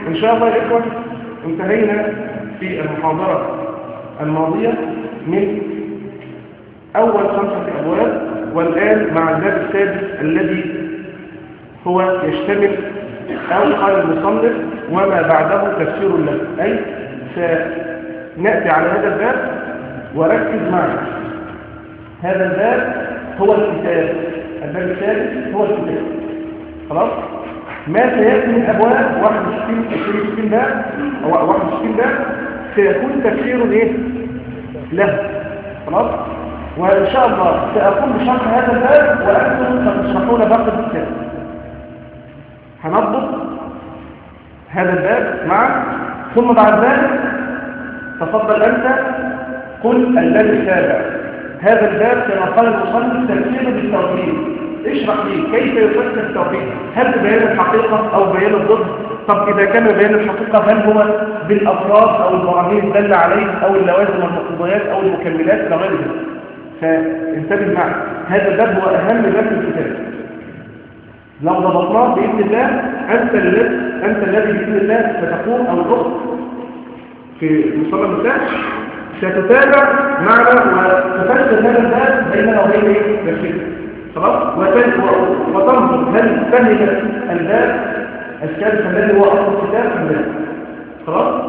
إن شاء الله يا إخوة انتهينا في المحاضرة الماضية من أول 5 أبواب، والآن مع الباب السادس الذي هو يشتمل أو قال المصنف وما بعده تفسير له، أي سنأتي على هذا الباب وركز معي. هذا الباب هو الكتاب، الباب السادس هو الكتاب. خلاص؟ ما سيأتي من أبواب 61 باب أو 61 باب سيكون تفسير إيه؟ له. خلاص؟ وإن شاء الله سأقوم بشرح هذا الباب وأنتم ستشرحون باقي الكتاب. هنضبط هذا الباب معا، ثم بعد ذلك تفضل أنت قل الباب السابع. هذا الباب كما قال المصنف تفسير بالتوحيد. اشرح لي كيف يفسر التوحيد، هل ببيان الحقيقة أو بيان الضد؟ طب إذا كان بيان الحقيقة هل هو بالأفراد أو البراهين الدالة عليه أو اللوازم والمقتضيات أو المكملات إلى غير ذلك؟ فانتبه معي، هذا الباب هو أهم باب في الكتاب. لو ضبطناه بإذن الله أنت الذي بإذن الله ستقوم أو الأخت في مصلى المساء ستتابع معنا وتفسر هذا الباب بيننا وبين نفسك. خلاص؟ وتنظر هل فهم الباب السادس الذي هو أصل الكتاب أم لا. خلاص؟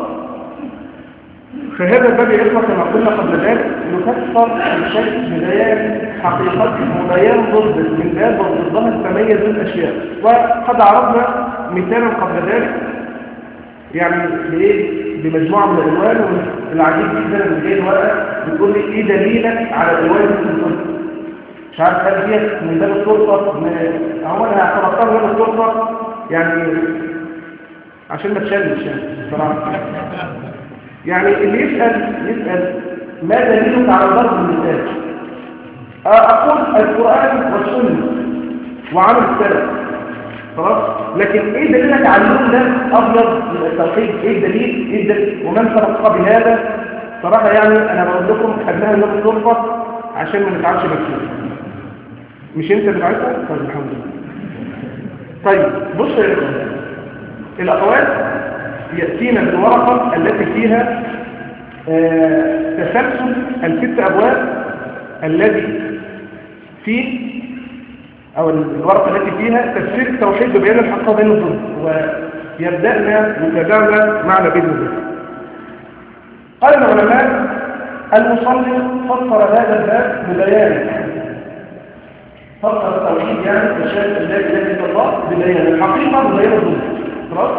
فهذا الباب يا إخوة كما قلنا قبل ذلك يفسر بشكل بيان حقيقة وبيان ضد من باب وضدها تميز الأشياء. وقد عرضنا مثالا قبل ذلك يعني بمجموعة من الألوان، والعجيب جدا من جاي الورقة بتقول لي إيه دليلك على الألوان اللي مش عارف هل هي من باب السلطة هو أنا اعتبرتها من باب السلطة يعني عشان ما تشلش يعني بصراحة. يعني اللي يسأل ما دليلك على ضرب المثال؟ أقول القرآن والسنة وعمل السلف. خلاص؟ لكن ايه دليلك على اللون ده ابيض من التوحيد؟ ايه الدليل؟ ومن سبق بهذا؟ صراحة يعني انا بقول لكم خدناها من باب السلطة عشان ما نتعبش نفسنا. مش انت اللي بعتها؟ طيب الحمد لله. طيب بص يا اخوان، الاقوال يأتينا بالورقة التي فيها تسلسل ال6 أبواب الذي فيه أو الورقة التي فيها تفسير التوحيد وبيان الحق بين الضد، ويبدأنا متابعنا معنا بإذن الله. قال العلماء المصنف فسر هذا الباب ببيان، فسر التوحيد يعني تشهد لا إله إلا الله ببيان الحقيقة وبيان الضد. خلاص؟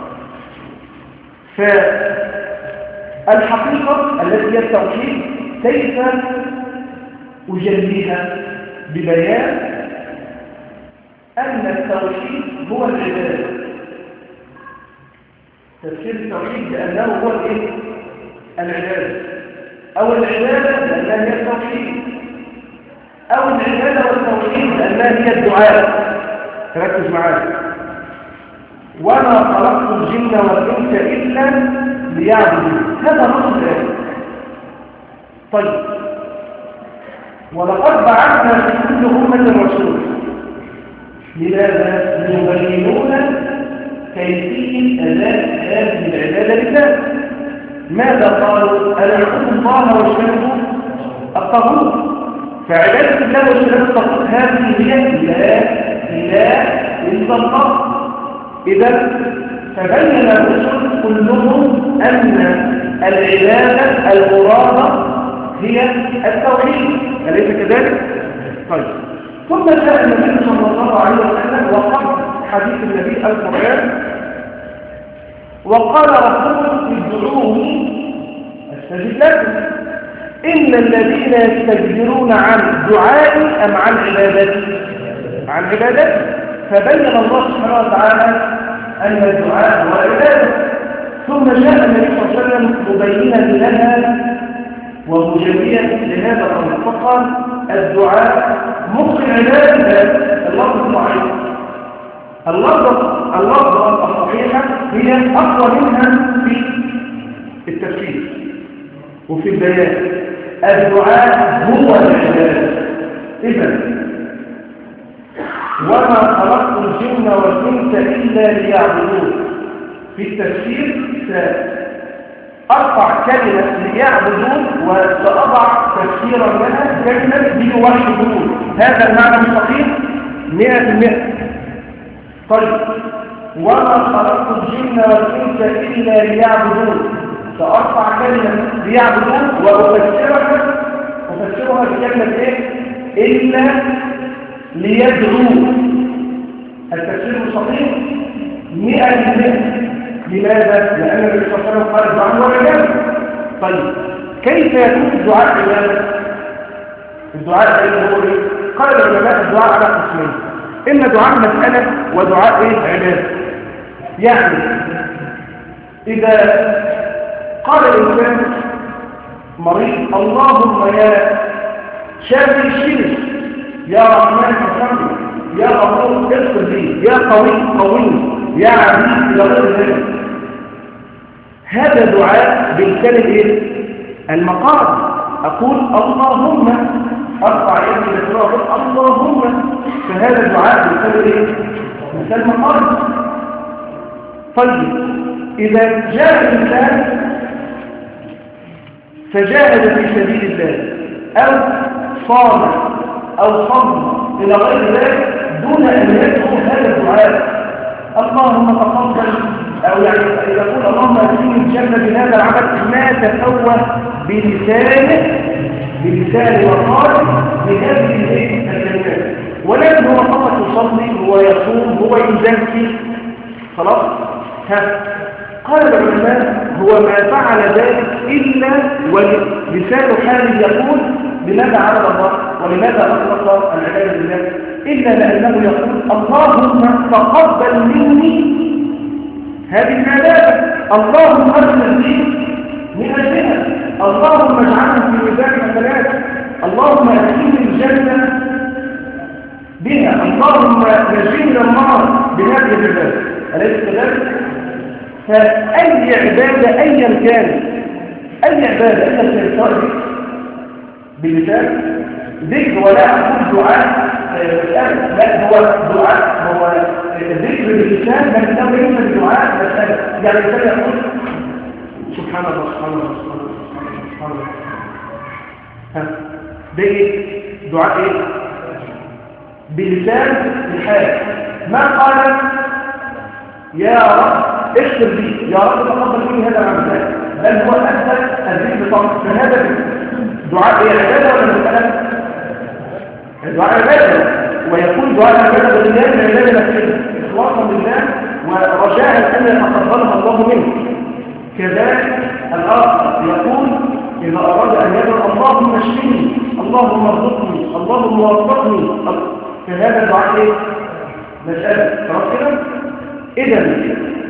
فالحقيقة التي هي التوحيد كيف أجليها ببيان أن التوحيد هو العبادة. تفسير التوحيد بأنه هو العبادة، أو العبادة لأنها هي التوحيد، أو العبادة والتوحيد لأنها هي الدعاء. ركز معايا. وما خلقت الجن والإنس إلا ليعبدون، هذا نص الآية. طيب ولقد بعثنا في كل أمة رسول، لماذا؟ ليبينون كيفية أداء هذه العبادة لله. ماذا قالوا؟ أن يعبدوا الله واجتنبوا الطاغوت. فعبادة الله واجتناب الطاغوت هذه هي لا إله إلا الله. إذا فبين الرسل كلهم أن العبادة المرادة هي التوحيد، أليس كذلك؟ طيب ثم جاء النبي صلى الله عليه وسلم وقرأ حديث النبي القرآن وقال ربكم ادعوني استجب لكم إن الذين يستكبرون عن دعائي أم عن عبادتي؟ عن عبادتي. فبين الله سبحانه وتعالى أن الدعاء هو عبادة. ثم جاء النبي صلى الله عليه وسلم مبينا لنا ومجليا لهذا الأمر فقال الدعاء مخ العبادة. اللفظ الصحيح، اللفظة الصحيحة هي أقوى منها في التفسير وفي البيان. الدعاء هو العبادة. إذن وما خلقت الجن والإنس إلا ليعبدون. في التفسير سأرفع كلمة ليعبدون وسأضع تفسيرا لها كلمة ليوحدون. هذا المعنى مستقيم 100%. طيب وما خلقت الجن والإنس إلا ليعبدون، سأرفع كلمة ليعبدون وأفسرها بكلمة إيه؟ إلا ليدعون. التفسير المستقيم 100%. لماذا؟ لأن النبي صلى الله عليه وسلم قال الدعاء هو عبادة. طيب كيف يكون الدعاء عبادة؟ الدعاء هو ايه؟ قال العلماء الدعاء على قسمين، إما دعاء مسألة ودعاء ايه؟ عبادة. يعني إذا قال الإنسان مريض اللهم يا شافي الشرك يا رحمن ارحمني يا غفور اغفر لي يا قوي قوي يا عزيز إلى غير ذلك، هذا دعاء بالكلمة ايه؟ المقام. أقول اللهم أرفع يدي للتراب اللهم، فهذا دعاء بالكلمة ايه؟ مثل مقام. طيب إذا جاء الإنسان فجاهد في سبيل الله أو صام أو صم إلى غير ذلك دون أن يدعو هذا الدعاء اللهم تقبل، أو يعني يقول اللهم أدخلني الجنة بهذا العمل، ما تفوه بلسانه وقاله بهذه الكلمات، ولكن هو فقط يصلي ويصوم هو يزكي خلاص. قال العلماء هو ما فعل ذلك إلا ولسان حاله يقول لماذا عبد الله ولماذا أطلق العبادة لله، إلا لأنه يقول اللهم تقبل مني هذه العبادة، اللهم أغفر لي من أجلها، اللهم اجعلني في ميزان حسنات، اللهم أدخلني الجنة بها، اللهم نجني من النار بهذه العبادة. أليس كذلك؟ فأي عبادة أيا كانت، أي عبادة أيا كانت سواء باللسان ذكر ولا أقول دعاء لا هو دعاء، هو ذكر باللسان من أمر يوجد دعاء مسألة، يعني الإنسان يقول سبحان الله سبحان الله سبحان الله سبحان الله، ده إيه؟ دعاء إيه؟ بلسان الحال، ما قال يا رب اغفر لي يا رب تقبل مني هذا العمل، بل هو أثبت الذكر فقط. فهذا دعاء ايه؟ عباده ولا مسألة؟ دعاء عباده، ويكون دعاء عباده بالله من عباده نفسه اخلاصا لله ورجاء ان يتقبلها الله منه. كذلك الاخر يقول اذا اراد ان يدعو اللهم اشفني اللهم ارزقني اللهم وفقني، فهذا دعاء ايه؟ مسألة. خلاص كده؟ اذا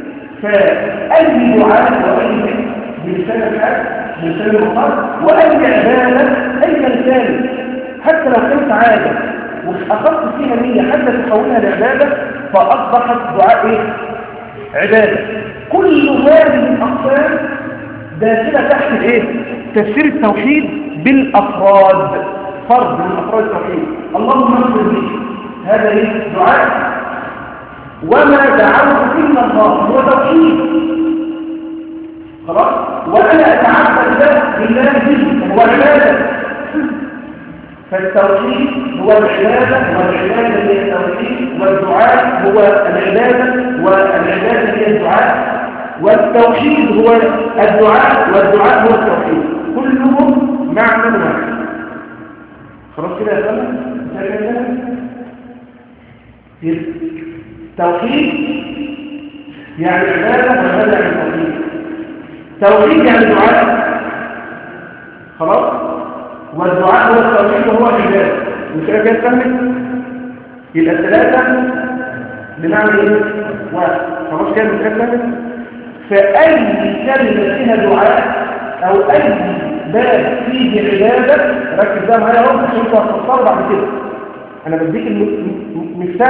فأي دعاء وأي ذكر بلسان الحال بلسان المقال وأي عبادة أي لسان حتى لو كنت عادة وأخذت فيها نية حتى تحولها لعبادة فأصبحت دعاء إيه؟ عبادة. كل هذه الأقسام داخلة تحت إيه؟ تفسير التوحيد بالأفراد، فرد من أفراد التوحيد. اللهم اغفر لي هذا إيه؟ دعاء، وما دعوت إلا الله هو توحيد خلاص، وأنا أتعبد بالله به هو عبادة. فالتوحيد هو العبادة والعبادة هي التوحيد، والدعاء هو العبادة والعبادة هي الدعاء، والتوحيد هو الدعاء والدعاء هو التوحيد، كلهم معنى واحد. خلاص كده يا فندم؟ توحيد يعني عبادة وعبادة يعني توحيد، توحيد يعني دعاء خلاص، والدعاء هو التوحيد وهو العبادة. مش كده تفهمت؟ يبقى الثلاثة بمعنى ايه؟ واحد. خلاص كده مش كده تفهمت؟ فأي كلمة فيها دعاء أو أي باب فيه عبادة ركز بقى معايا اهو عشان انتوا هتفكروا بعد كده. أنا بديك مفتاح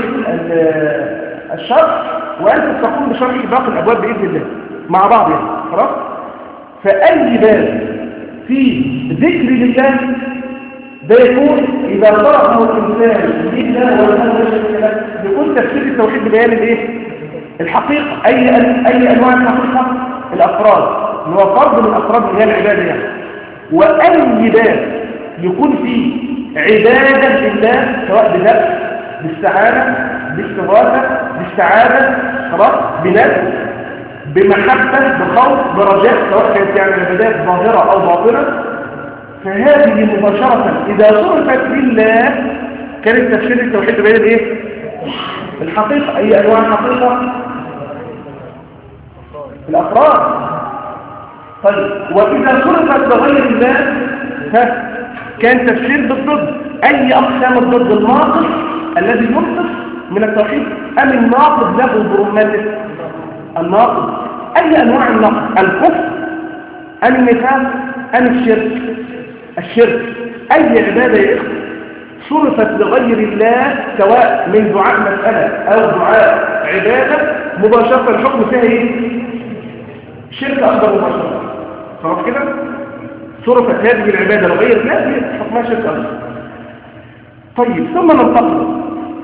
الشرح وأنت تقوم بشرح باقي الأبواب بإذن الله مع بعض يعني. خلاص؟ فأي باب فيه ذكر لله ده يكون إذا طرقه الإنسان لله والأمر يكون تفسير التوحيد ببيان الإيه؟ الحقيقة أي أنواع الحقيقة؟ الأفراد، اللي هو فرد من أفراد اللي هي العبادة يعني. وأي باب يكون فيه عبادة لله، سواء بذبح، باستعانة، باستغاثة، باستعاذة، خلاص، بنذر، بمحبة، بخوف، برجاء، سواء كانت يعني عبادات ظاهرة أو باطنة، فهذه مباشرة إذا صرفت لله كانت تفسير التوحيد بين الايه؟ الحقيقة. أي أنواع الحقيقة؟ الأفراد. طيب، وإذا صرفت لغير الله كان تفسير بالضد. أي أقسام الضد؟ الناقص الذي ينقص من التوحيد أم الناقض له برمته؟ الناقض. أي أنواع النقض؟ الكفر أم النفاق أم الشرك؟ الشرك. أي عبادة صرفت لغير الله سواء من دعاء مسألة أو دعاء عبادة مباشرة الحكم فيها ايه؟ شرك أكبر مباشرة. خلاص كده؟ صرفت هذه العبادة لغير الله حكمها شرك أكبر. طيب، ثم ننتقل.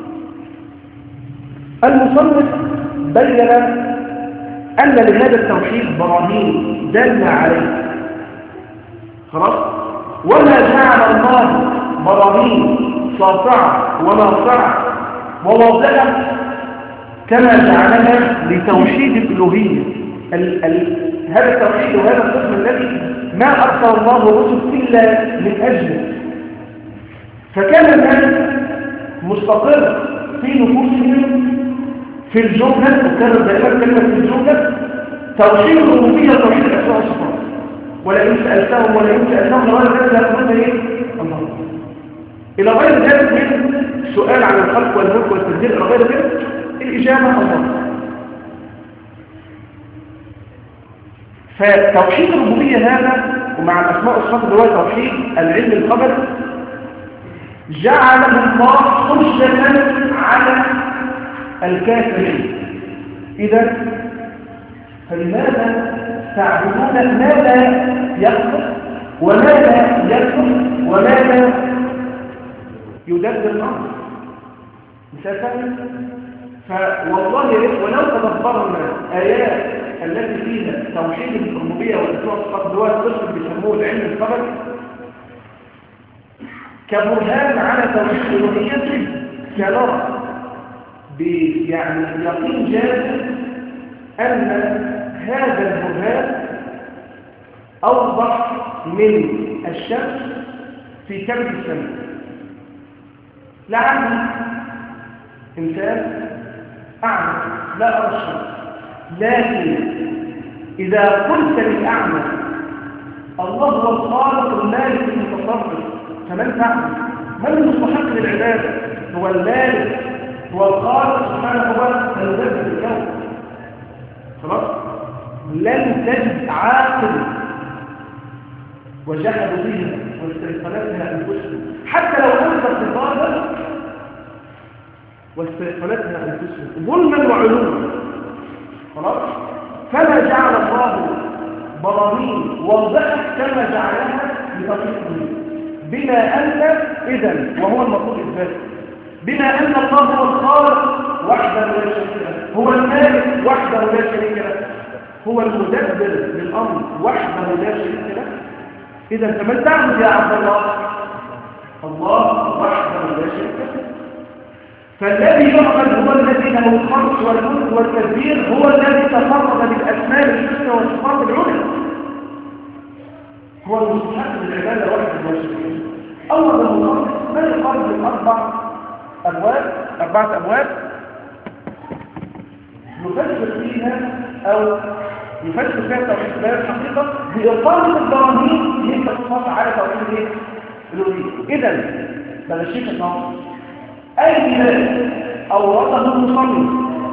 المصنف بين أن لهذا التوحيد براهين دل عليه. خلاص؟ وما جعل الله براهين ساطعة وناصعة وواضحة كما جعلها لتوحيد الألوهية. هذا التوحيد وهذا القسم الذي ما أرسل الله الرسل إلا من أجله، فكان الناس مستقر في نفوسهم في الجملة، وكان دائما كلمة في الجملة توحيد الربوبية وتوحيد الأسماء والصفات. ولئن سألتهم لغير ذلك لا تقولن ايه؟ الله. إلى غير ذلك من سؤال عن الخلق والملك والتدبير، إلى غير ذلك الإجابة الله. فتوحيد الربوبية هذا ومع الأسماء والصفات اللي هو توحيد العلم الخبر جعله الله حجة على الكافرين. إذا فلماذا تعبدون ما لا يخلق وما لا يخلق وما لا يدبر الأمر؟ مثال ثاني، فوالله ولو تدبرنا آيات التي فيها توحيد الربوبية والأسماء والصفات اللي هو القسم بيسموه العلم الخبر كبرهان على توحيد الألوهية، كنرى يعني يقين جازم أن هذا البرهان أوضح من الشمس في كبد السماء. لعل إنسان أعمى لا أرى الشمس، لكن إذا قلت للأعمى الله هو الخالق المالك المتصرف، فمن تعبد؟ من المستحق للعبادة؟ هو المالك، هو الخالق سبحانه، هو المدبر الكون. خلاص؟ لن تجد عاقل وجحدوا بها واستيقنتها أنفسهم، حتى لو أنت اقتصادا واستيقنتها أنفسهم ظلما وعلوا. خلاص؟ فما جعل الله براهين واضحة كما جعلها لتوحيد بما أن إذن، وهو المطلوب إثباته، بما أن الله هو الخالق وحده لا شريك له، هو المالك وحده لا شريك له، هو المدبر للأمر وحده لا شريك له. إذا فمن تعبد يا عبد الله؟ الله وحده لا شريك له. فالذي يعبد هو الذي له الخلق والملك والتدبير، هو الذي تفرد بالأسماء الحسنى والصفات العلى، هو المستحق للعبادة وحده لا شريك له. أول المصنف ما يقابل من أربعة أبواب نفسر فيها أو يفسر فيها توحيد الحقيقة بإقامة البراهين من تصنف على توحيد الألوهية. إذا بلشيك النص أي بلاد أورده المصنف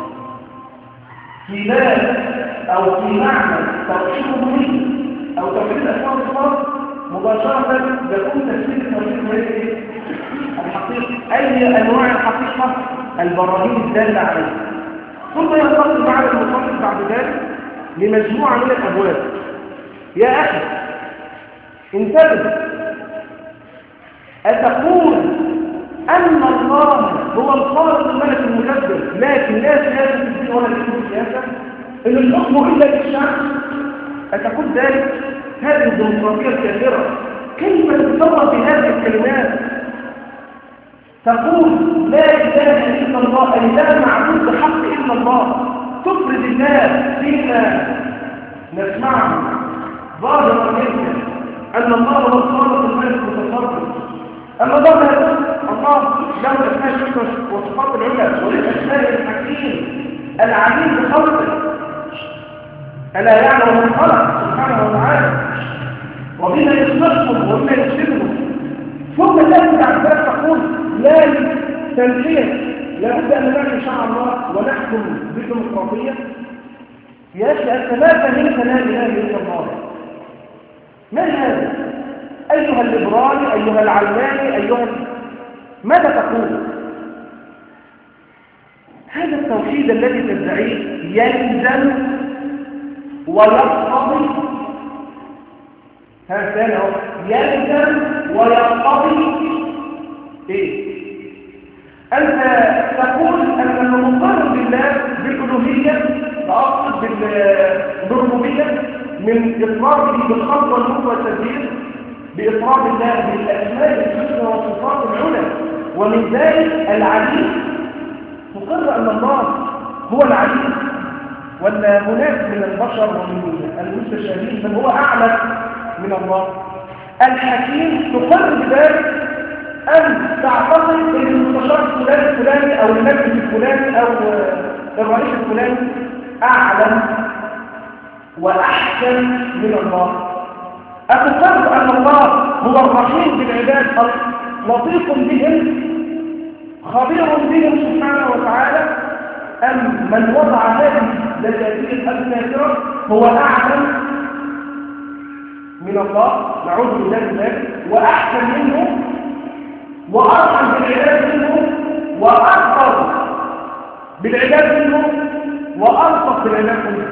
في باب أو في معنى توحيد الألوهية أو توحيد الأسماء والصفات مباشرة يكون تفسير توحيد الحقيقة. أي أنواع الحقيقة؟ البراهين الدالة عليه. ثم ينتقل مع المصنف بعد ذلك لمجموعة من الأبواب. يا أخي انتبه، أتقول أن الله هو الخالق الملك المدبر، لكن لا سياسة في الدين ولا في السياسة، إن الحكم إلا للشعب، أتقول ذلك؟ هذه الديمقراطية الكافرة كيف تتصور بهذه الكلمات؟ تقول لا إله إلا الله، أي لا معبود بحق إلا الله، تفرد الله فيما نسمعه ظاهرا منك أن الله هو الخالق الملك المتصرف. أما الله لا يقول الله له الأسماء الحسنى والصفات العلى وللأسماء الحكيم العليم بخلقه، ألا يعلم من خلق سبحانه وتعالى وبما يصلحهم وبما يفسدهم. ثم تأتي بعد ذلك تقول لا تنفيذ، لابد أن نمشي شرع الله ونحكم بالديمقراطية. يا أخي أنت ما فهمت لا إله إلا الله. ما هذا؟ أيها الليبرالي، أيها العلماني، ماذا تقول؟ هذا التوحيد الذي تدعيه يلزم ويقتضي، ثاني يلزم ويقتضي إيه؟ أنت تقول أن المقر بالله بالألوهية، أقصد بالربوبية، من إطلاقه بالخلق والملك والتدبير، بإطلاق الله بالأسماء الحسنى والصفات العلى، ومن ذلك العليم. تقر أن الله هو العليم، ولا هناك من البشر ومن المستشارين من هو أعلم من الله؟ الحكيم تقر بذلك أن تعتقد أن المستشار الفلاني أو المجلس الفلاني أو الرئيس الفلاني أعلم وأحسن من الله. أتقر أن الله هو الرحيم بالعباد لطيف بهم خبير بهم سبحانه وتعالى، أم من وضع هذه الدجاجيل الكافرة هو أعلم من الله، نعوذ بالله من ذلك، وأحسن منه وأرحم بالعباد منه وأكبر بالعباد منه وألطف بالعباد منه.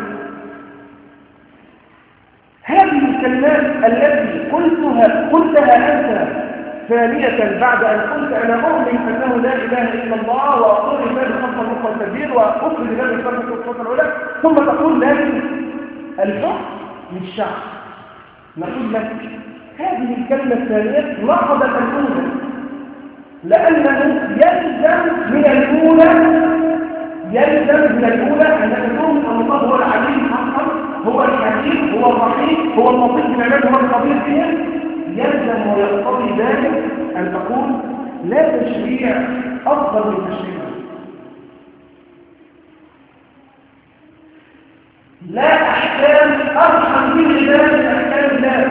هذه الكلمات التي قلتها أنت ثانية بعد أن قلت أنا أؤمن أنه لا إله إلا الله وأقول الله بخلق الملك والتدبير وأفرد الله بخلق والصفات العلى، ثم تقول لكن الحكم للشعب. نقول لك هذه الكلمة الثانية نقضت الأولى، لأنه يلزم من الأولى أن تكون الله هو العليم حقا، هو الحكيم، هو الرحيم، هو اللطيف بالعباد، هو الخبير بهم. يلزم ويقتضي ذلك أن تقول لا تشريع أفضل من تشريع، لا أحكام أرحم من ذلك أحكام الله.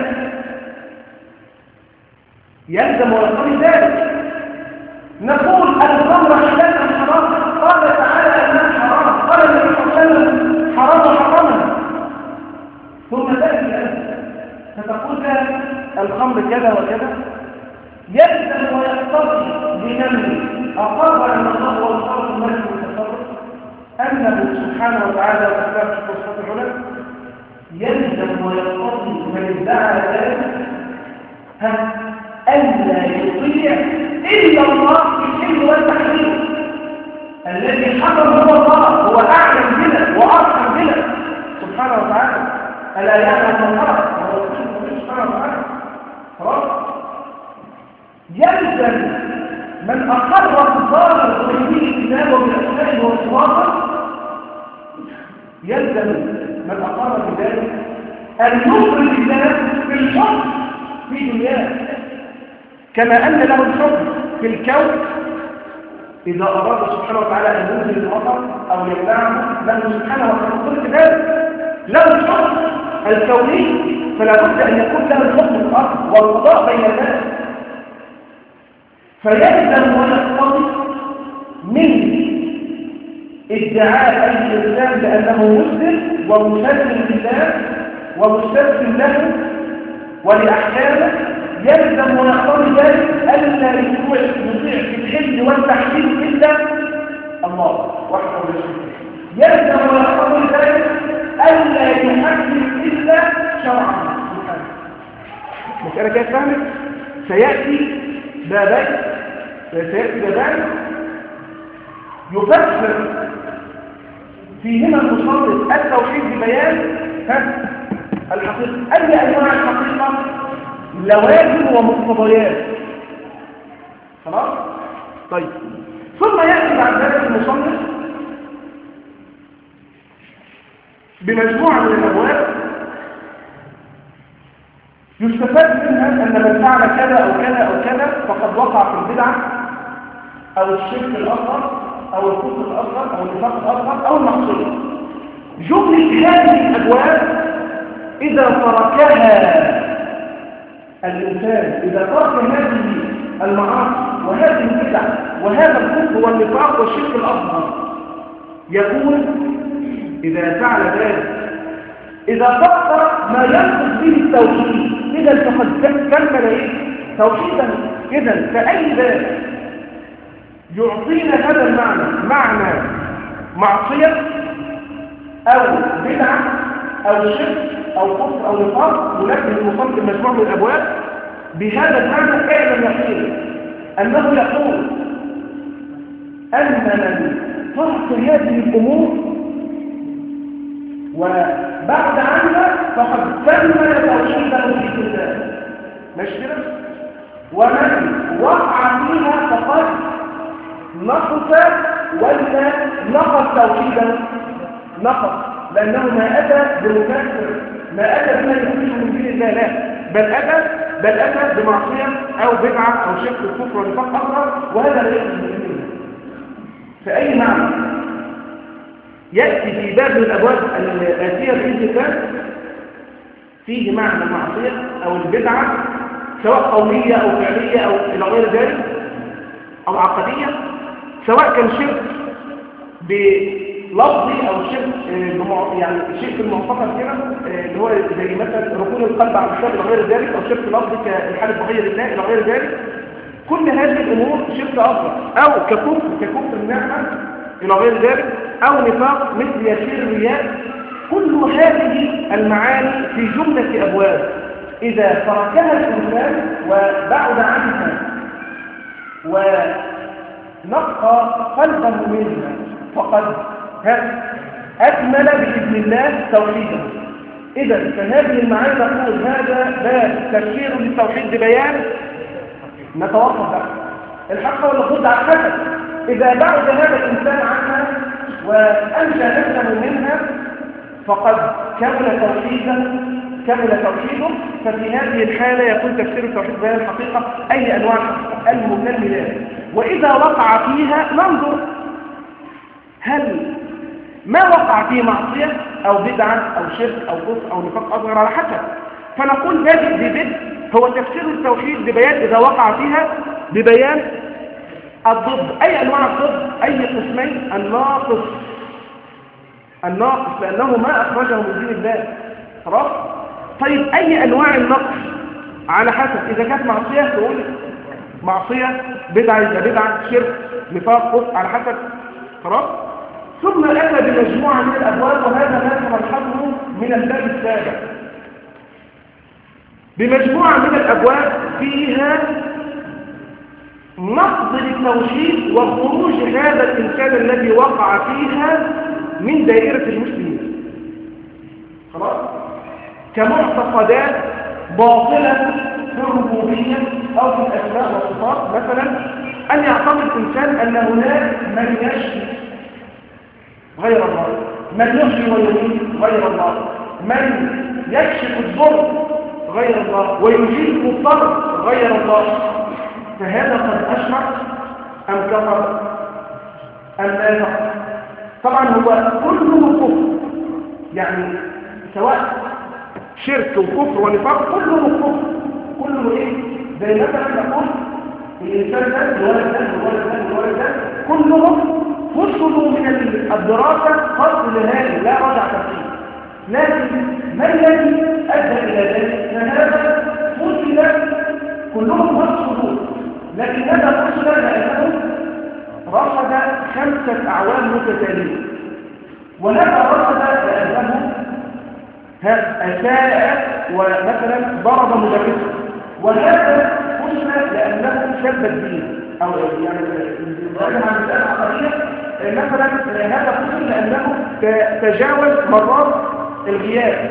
يلزم ويقتضي ذلك. نقول الخمر حلال أم حرام؟ قال تعالى أنها حرام، قال النبي صلى الله عليه وسلم حرام حراما. ثم تأتي أنت فتقول الخمر كذا وكذا. يلزم ويقتضي بمن أقر أن الله هو الخالق الملك المتصرف، أنه سبحانه وتعالى وأسباب الصفات العلى. يلزم ويقتضي من ادعى ذلك ألا يطيع إلا الله في الحل والتحريم. الذي حكم هو الله، هو أعلم بنا وأرحم بنا سبحانه وتعالى. ألا يعلم من خلق وهو سبحانه وتعالى. خلاص؟ يلزم من أقر الظاهر ويدين الكتاب وبالأسماء والصفات، يلزم من أقر بذلك أن يخرج الناس في الحكم في دنياه، كما أن له الحكم في الكون إذا أراد سبحانه وتعالى أن ينزل المطر أو يمنعه، له سبحانه وتعالى كل ذلك له الحكم الكوني، فلا بد أن يكون له الحكم الأرض والقضاء بين الناس. فيلزم ويقتضي من ادعاء أي الإسلام بأنه مسلم ومسلم لله ومستسلم له ولأحكامه، يلزم ويقتضي ذلك ألا يطيع في الحل والتحريم إلا الله وحده لا شريك له. يلزم ويقتضي ذلك ألا يحكم إلا شرعا سبحانه. مسألة كيف فهمت؟ سيأتي بابين سيأتي بذلك يفسر فيهما المصنف التوحيد ببيان الحقيقة. أي أنواع الحقيقة؟ لوازم ومقتضيات. خلاص؟ طيب، ثم يأتي بعد ذلك المصنف بمجموعة من الأبواب يستفاد منها أن من فعل كذا أو كذا أو كذا فقد وقع في البدعة أو الشرك الأصغر أو الكفر الأصغر أو النفاق الأصغر أو المعصية. جملة هذه الأبواب إذا تركها الإنسان، إذا ترك هذه المعاصي وهذه البدع وهذا الكفر والنفاق والشرك الأصغر، يكون إذا فعل ذلك، إذا فكر ما ينقص به التوحيد، إذا فقد كمل توحيدا. إذا فأي ذلك يعطينا هذا المعنى، معنى معصية أو بدعة أو شرك أو كفر أو نفاق، ولكن المصنف المجموع من الأبواب بهذا المعنى اعلم يقين أنه يقول أن من ترك هذه الأمور وبعد عنها فقد كمل توحيده في الله، مش كده؟ ومن وقع فيها فقد نقص ولا نقص توحيده، نقص، لأنه ما أتى بمكسر، ما أتى بما يخرجه من دين الله، لا، بل أتى بمعصية أو بدعة أو شرك الكفر ونفاق أصغر، وهذا لا يخرج من دين الله. فأي معنى يأتي في باب من الأبواب الآتية بإذن الله فيه معنى المعصية أو البدعة، سواء قولية أو فعلية أو إلى غير ذلك أو عقدية، سواء كان شرك بلفظي أو شرك يعني شرك المعتقد كده اللي هو زي مثلا ركون القلب على الشرك إلى غير ذلك، أو شرك لفظي كالحالة بغير الله إلى غير ذلك. كل هذه الأمور شرك أصغر، أو ككفر النعمة إلى غير ذلك، أو نفاق مثل يسير الرياء. كل هذه المعاني في جملة أبواب إذا تركها الإنسان وبعد عنها ونقى قلبه منها فقد أكمل بإذن الله توحيدا. إذا فهذه المعاني تقول هذا باب تفسير للتوحيد ببيان، نتوقف بقى الحق ولا الضد على حسب. إذا بعد هذا الإنسان عنها وأنجى نفسه منها فقد كمل توحيده. ففي هذه الحالة يكون تفسير التوحيد بيان الحقيقة، أي أنواع المكملات. وإذا وقع فيها ننظر هل ما وقع فيه معصية أو بدعة أو شرك أو كفر أو نفاق أصغر على حسب. فنقول بادئ ببدء هو تفسير التوحيد ببيان إذا وقع فيها ببيان الضد. أي أنواع الضد؟ أي قسمين؟ الناقص لأنه ما أخرجه من دين الله. خلاص؟ طيب أي أنواع النقص؟ على حسب، إذا كانت معصية تقول معصية، بدعة يبقى بدعة، شرك، نفاق، كفر، على حسب. خلاص؟ ثم أتى بمجموعة من الأبواب، وهذا ما سنلحظه من الباب السابع، بمجموعة من الأبواب فيها نقض للتوحيد وخروج هذا الإنسان الذي وقع فيها من دائرة المسلمين. خلاص؟ كمعتقدات باطلة في الربوبية أو في الأسماء والصفات. مثلا أن يعتقد الإنسان أن هناك من يشفي غير الله، من يحيي ويميت غير الله، من يكشف الضر غير الله ويجيب الضر غير الله. فهذا قد أشرك أم كفر أم نافق؟ طبعا هو كله كفر، يعني سواء شرك وكفر ونفاق كله كفر، كله ايه؟ زي مثلا نقول الانسان ده الولد ده كلهم فصلوا من الدراسه فصل نهائي لا رجعه فيه. لكن ما الذي ادى الى ذلك؟ هذا فصل كلهم فصلوا، لكن هذا فصل لانه رصد 5 أعوام متتاليه، وهذا رصد لانه أساء ومثلا ضرب مدرسا، وهذا فصل لأنه سب الدين او يعني عن مسألة عقدية مثلا هذا خصوصا لانه تجاوز مرات الغياب،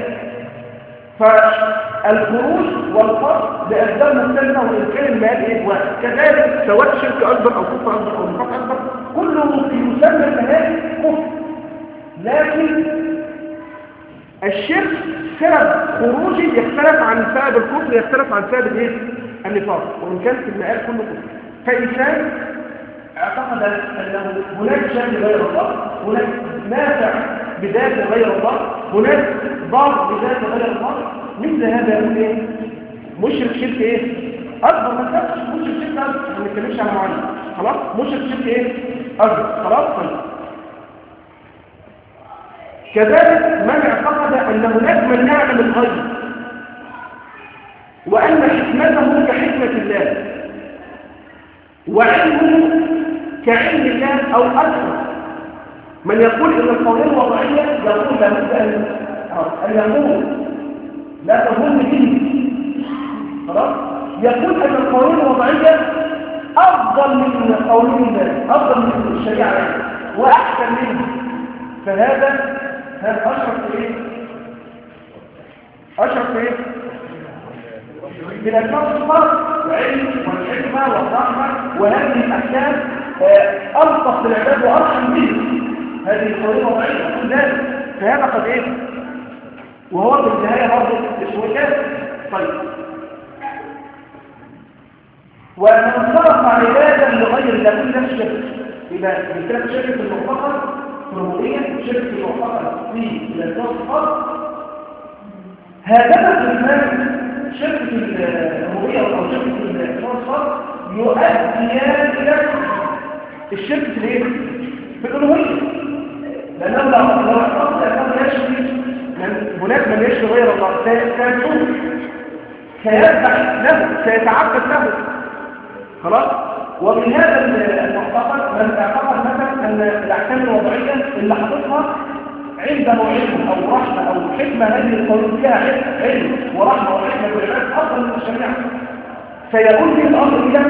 فالخروج والفرق بأسباب مختلفة وإن كان المال إيه واحد. كذلك سواء شرك أكبر أو كفر أكبر أو نفاق أكبر كله يسمى النهاية كفر، لكن الشرك سبب خروجي يختلف عن سبب الكفر، يختلف عن سبب الايه النفاق، وإن كان في المآل كله كفر. فإنسان اعتقد أنه هناك شيء غير الله، هناك نافع بذات غير الله، هناك ضار بذات غير الله، مثل هذا يقول ايه مشرك شرك ايه اكبر. ما تقولش مشرك شرك اكبر، ما نتكلمش على معين، خلاص مشرك شرك ايه اكبر، خلاص. طيب كذلك من اعتقد ان هناك من يعلم الغيب وان حكمته كحكمه الله وعلمه كعلم الله او اكثر. من يقول ان القوانين الوضعيه يقول لابد ان يقول لا تظن به، خلاص، يقول ان القوانين الوضعيه افضل من قوانين الله، افضل من الشريعه واحسن منه. فهذا اشرف في ايه؟ اشرف في ايه؟ بالاسماء والصفات، العلم والحكمه والرحمه، وهذه الاحكام الطف بالعباد وارحم منه. هذه القوانين الوضعيه كل ذلك، فهذا قد ايه؟ وهو في النهايه برضه اسمه كافر. طيب ومن صرف عبادا لغير الله كل نفس شرك، يبقى بالكلام شرك المعتقد في الربوبيه، شرك المعتقد في الاسماء والصفات. هذا الإيمان شرك الربوبيه او شرك الاسماء والصفات يؤديان الى الشرك في الايه؟ في الالوهيه، لانه لو اعتقد انه يشرك هناك من يشرك غير الله سيكون سيذبح له، سيتعبد له، خلاص. ومن هذا المعتقد من اعتقد مثلا ان الاحكام الوضعيه اللي حاططها عنده علم او رحمه او حكمه، هذه القانون فيها علم ورحمه وحكمه بالعباد افضل من الشريعه، فيقول في الامر الى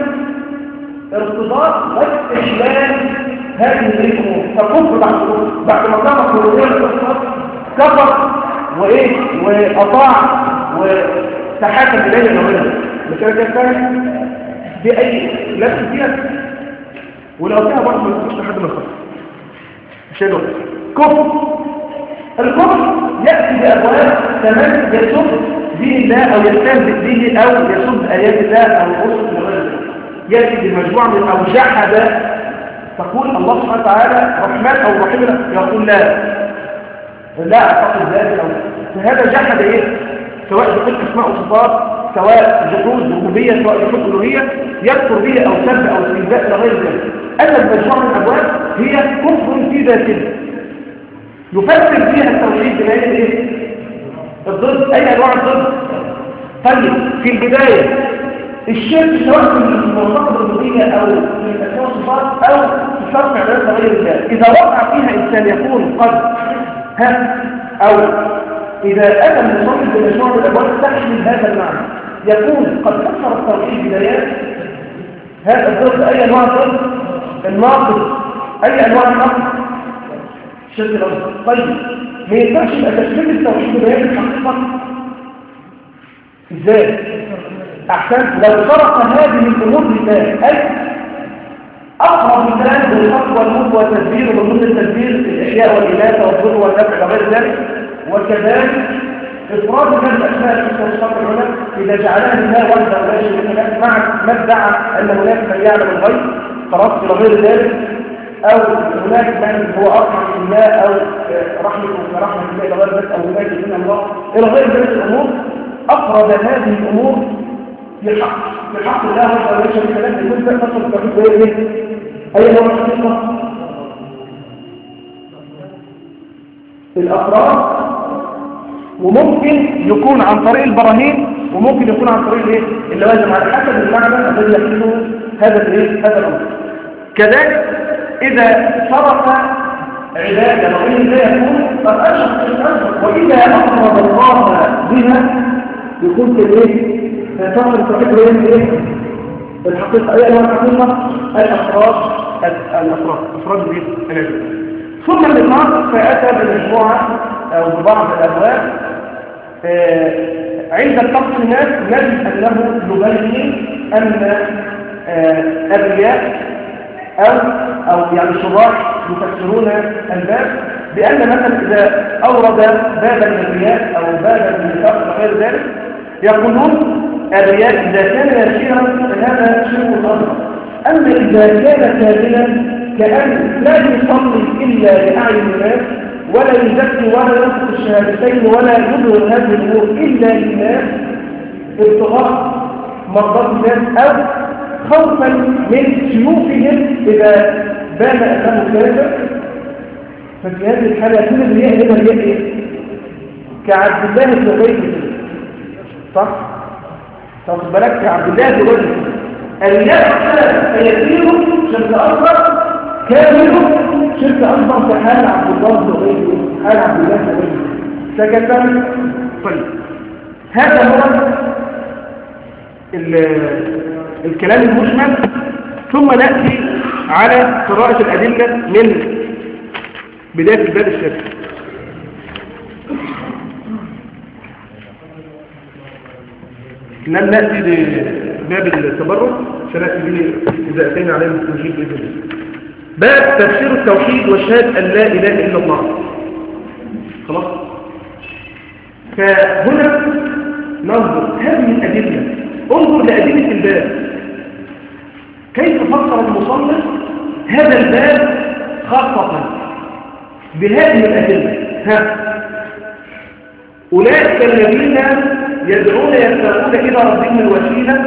ارتباط واستحلال هذه الامور. فكفر بعد ما كان خروجيه كفر وايه واطاع وتحاكم اليه الامر بكده كده باي لبس فيها، ولو فيها برضه ما تكونش لحد ما يخلص شنو كفر. الكفر ياتي بابواب كمان يسب دين الله او يستهزئ به او يسب ايات الله او يوصف لغير الله، ياتي بمجموعه من او جحد، تقول الله سبحانه وتعالى رحمن او رحيم، يقول لا اعتقد ذلك، او فهذا جحد ايه؟ سواء جحود اسماء وصفات، سواء جحود ربوبيه، سواء جحود الوهيه، يكفر به او سب او استهزاء الى غير ذلك. اما المجموعه من الابواب هي كفر في ذاته، يفسر فيها التوحيد بناء ايه؟ الضد، اي انواع الضد. طيب في البدايه الشرك سواء في المعتقد الربوبيه او في الاسماء والصفات او في صرف عبادات غير الله، اذا وقع فيها انسان يكون قد او اذا اتى المصنف بمجموعه الابواب تحمل هذا المعنى، يكون قد كسر التوحيد بدايات هذا الضد. اي انواع الضد؟ الناقض، اي انواع الناقض؟ الشرك الاصغر. طيب ما ينفعش يبقى تشكيل التوحيد بدايات الحقيقه ازاي؟ احسن لو شرط هذه الامور لله، اي اقرب مثال بالحق والموت والتدبير وضمن التدبير الاحياء والاماته والضر والنفع وغير ذلك، وكذلك افراد هذه الاسماء في وصفات العلماء اذا جعلها لله وحده ولا شريك له، مع ما ادعى ان هناك من يعلم الغيب خلاص الى غير ذلك، او هناك من هو ارحم الله او رحمه كرحمه الله الى غير ذلك، او هناك من الله الى غير ذلك الامور. افرد هذه الامور في حق الله وحده ولا شريك له، يكون ده تصل التوحيد ايه؟ اي نوع الحقيقه؟ الافراد، وممكن يكون عن طريق البراهين، وممكن يكون عن طريق الايه؟ اللوازم، على حسب المعنى الذي يحمله هذا الايه؟ هذا الامر. كذلك اذا صرف عباده وغير ذلك يكون قد اشرك الامر، واذا اقرب الله بها يكون كالايه؟ تصل التوحيد ايه؟ الحقيقة أي أنواع الحقيقة؟ أفراد العلم. ثم النقاط فأتى بمجموعة أو ببعض الأبواب عند التقسيمات نجد أنه يبين أن الرياء أو يعني شراح يفسرون الباب بأن مثلا إذا أورد بابا من الرياء أو بابا من النفاق وغير ذلك يقولون الرياء إذا كان يسيرا فهذا شرك أصغر، أما إذا كان كاملا كأن لا يصلي إلا لأعين الناس ولا يزكي ولا ينطق الشهادتين ولا يظهر هذه الأمور إلا لله ابتغاء مرضات الناس أو خوفا من سيوفهم إذا بان أنه كافر، ففي هذه الحالة يكون الرياء هنا الرياء كعبد الله بن أبي صح؟ تاخد بالك كعبد الله بن أبي الرياء فيسير شرك أصغر كامل شرك أصغر في حال عبد الله بن أبي حال عبد الله بن أبي سكتا. طيب هذا هو الكلام المجمل، ثم نأتي على قراءة الأدلة من بداية الباب الشافعي. لن نأتي لباب التبرع سنأتي به إذا أتينا عليه التوجيه بإذن الله. باب تفسير التوحيد وشهادة أن لا إله إلا الله. خلاص. فهنا ننظر هذه الأدلة، انظر لأدلة الباب كيف فسر المصنف هذا الباب خاصة بهذه الأدلة. أولئك الذين يدعون يبتغون إلى ربهم الوسيلة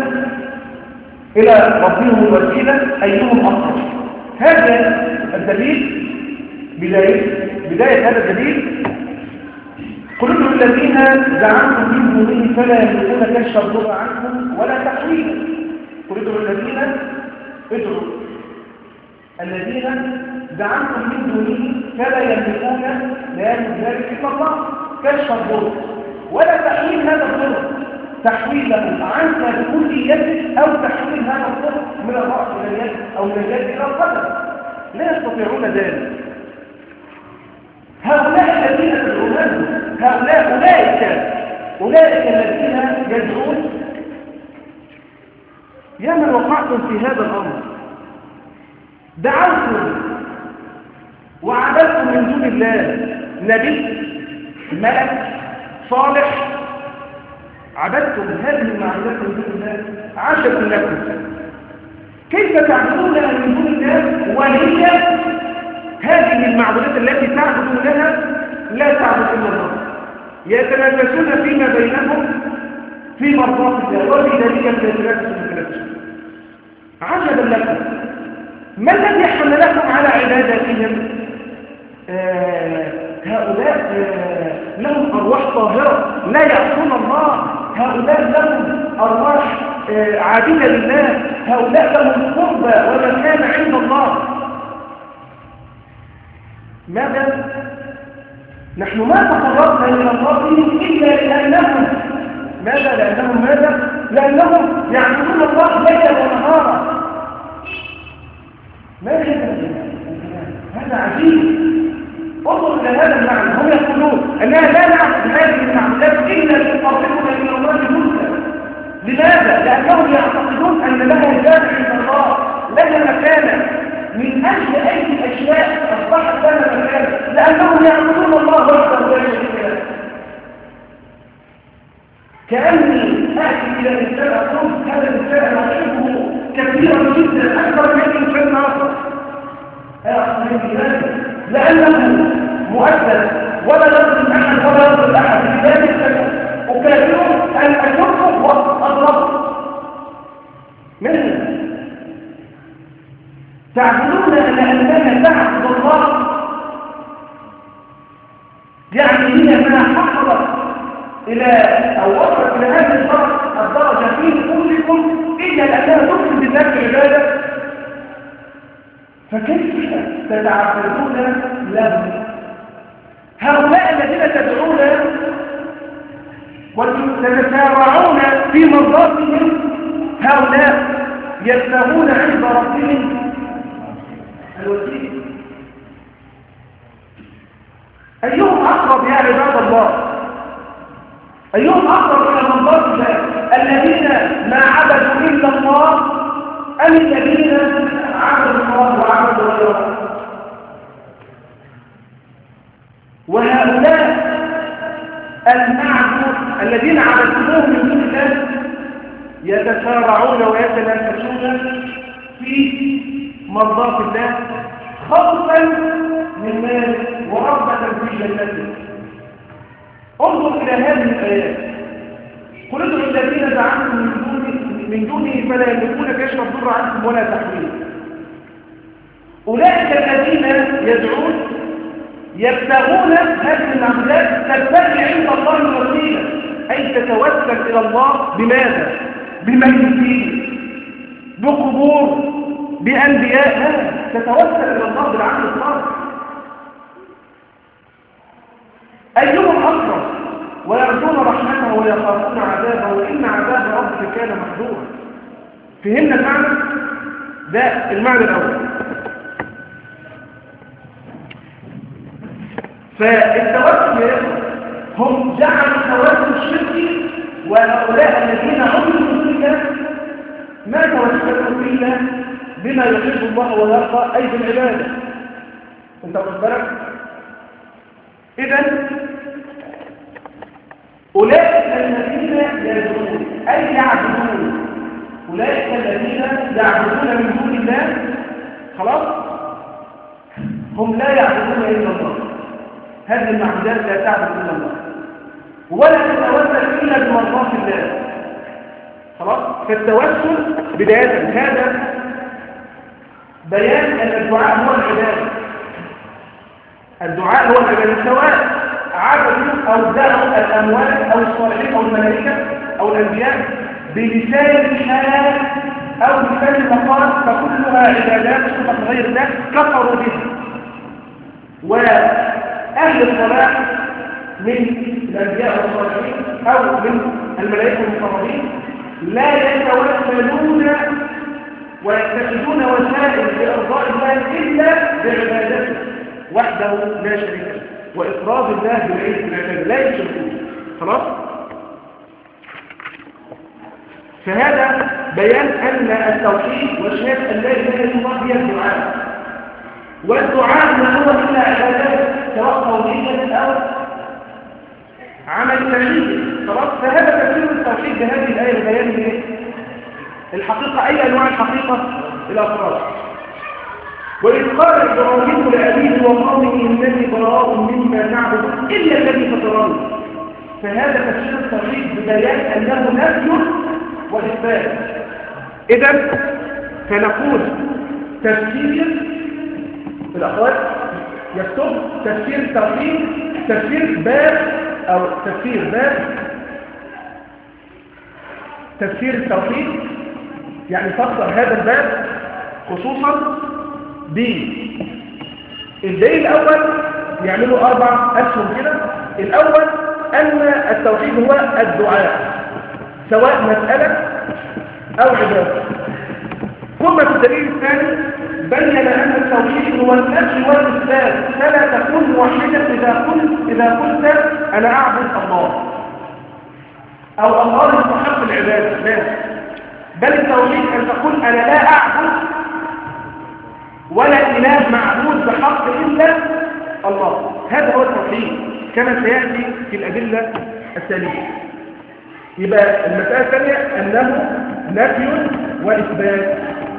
أيهم أفضل. هذا الدليل بداية هذا الدليل قل ادعوا الذين زعمتم من دونه فلا يملكون كشف الضر عنكم ولا تحويلا. قل ادعوا الذين زعمتم من دونه فلا يملكون لا يملك ذلك الا الله كشف الضر ولا تحويل هذا الضر تحويله عنك بكليته او تحويل هذا الضر من الراس الى اليد او من اليد الى القدم، لا يستطيعون ذلك. هؤلاء الذين تدعونهم أولئك الذين يدعون يا من وقعتم في هذا الأمر، دعوتم وعبدتم من دون الله نبي ملك صالح، عبدتم هذه المعبودات من دون الله عجب لكم، كيف تعبدون من دون الله وهي هذه المعبودات التي تعبدونها لا تعبد الا الله، يتنافسون فيما بينهم في مرضات الله وفي ذلك فليتنافسوا المتنافسون. عجبا لكم، ما الذي حملكم على عبادتهم؟ هؤلاء لهم أرواح طاهرة لا يعصون الله، هؤلاء لهم أرواح عابدة لله، هؤلاء لهم قربة ومكان عند الله. ماذا؟ نحن ما تقربنا إلى الله إلا لأنهم لأنهم يعبدون الله ليلا ونهارا. ما هذا عجيب. انظر إلى هذا المعنى، هم يقولون أننا لا نعبد هذه المعبودات إلا لتقربنا إلى الله ملكا. لماذا؟ لأنهم يعتقدون أن لها جامع عند الله، لها مكانة من أجل أي أشياء أصبحت لها مكانة، لأنهم يعبدون الله وحده لا شريك له. كأني أأتي إلى إنسان أقول هذا الإنسان أحبه كثيرا جدا أكثر من إنسان آخر، لأنه مؤثر ولا يضرب أحد ولا يضرب أحد، لذلك أكثر أن أشركه وأضربه منه. تعبدون أننا تعبد الله، يعني هي ما حصلت إلى أو وصلت إلى هذه الدرجة في نفوسكم إلا لأنها تفسد الناس العبادة، فكيف تتعبدون له؟ هؤلاء الذين تدعون وتتسارعون في مرضاتهم هؤلاء يبتغون عند ربهم الوسيلة. أيهم أقرب يا عباد الله؟ أيهم أقرب إلى مرضات الله؟ الذين ما عبدوا إلا الله أم الذين عبدوا الله وعبدوا غيره؟ وهؤلاء المعبود الذين عبدوهم من دون الله يتسارعون ويتنافسون في مرضات الله خوفا من مال ورغبة في جنته. انظر إلى هذه الآيات. قل ادعوا الذين زعمتم من دونه فلا يملكون كشف الضر عنكم ولا تحويل. أولئك الذين يدعون يبتغون هذه المعبودات تبتغي عند الله الوسيلة، أي تتوسل إلى الله بماذا؟ بميتين، بقبور، بأنبياء، لا تتوسل إلى الله بالعمل الصالح. أيهم أقرب ويرجون رحمته ويخافون عذابه وإن عذاب ربك كان محذورا. فهمنا المعنى؟ ده المعنى الأول. فالتوسل هم جعلوا التوسل الشركي، وهؤلاء الذين عبدوا فيك ما توسلوا إلا بما يحب الله ويرضى، أي بالعبادة. أنت واخد بالك؟ إذن أولئك الذين يدعون أي يعبدون، أولئك الذين يعبدون من دون الله خلاص هم لا يعبدون إلا الله. هذه المعبودات لا تعبد إلا الله ولا تتوسل إلا بمرضات الله. خلاص. فالتوسل بداية هذا بيان أن الدعاء هو العبادة. الدعاء هو العبادة، سواء عبدوا أو دعوا الأموات أو الصالحين أو الملائكة أو الأنبياء بلسان الحال أو بلسان المقال، فكلها عبادات صفة غير الله كفروا بها. وأهل الصلاة من الأنبياء والصالحين أو من الملائكة المقربين لا يتوسلون ويتخذون وسائل لإرضاء الله إلا بعبادته وحده لا شريك له وإفراد الله بالعبادة لا يشركون. خلاص. فهذا بيان أن التوحيد وشهادة أن لا إله إلا الله هي الدعاء، والدعاء ما هو إلا عبادات سواء قولية أو عمل فعلي. خلاص. فهذا تفسير التوحيد بهذه الآية بيان الحقيقة. أي أنواع الحقيقة؟ الأفراد. وإذ قال إبراهيم لأبيه وقومه إنني براء مما تعبد إلا الذي فطرني. فهذا تفسير التوحيد ببيان أنه نفي وإثبات. إذن فنقول تفسير الأخوات يكتب تفسير التوحيد تفسير باب أو تفسير باب تفسير التوحيد، يعني فسر هذا الباب خصوصا بالدليل الأول يعملوا 4 أسهم كده. الأول أن التوحيد هو الدعاء سواء مسألة أو عبادة. ثم في الدليل الثاني بين أن التوحيد هو النفي والإثبات، فلا تكون موحدا إذا قلت أنا أعبد الله أو الله يستحق العبادة، لا، بل التوحيد أن تقول أنا لا أعبد ولا إله معبود بحق إلا الله. هذا هو التوحيد كما سيأتي في الأدلة التالية. يبقى المسألة الثانية أنه نفي وإثبات.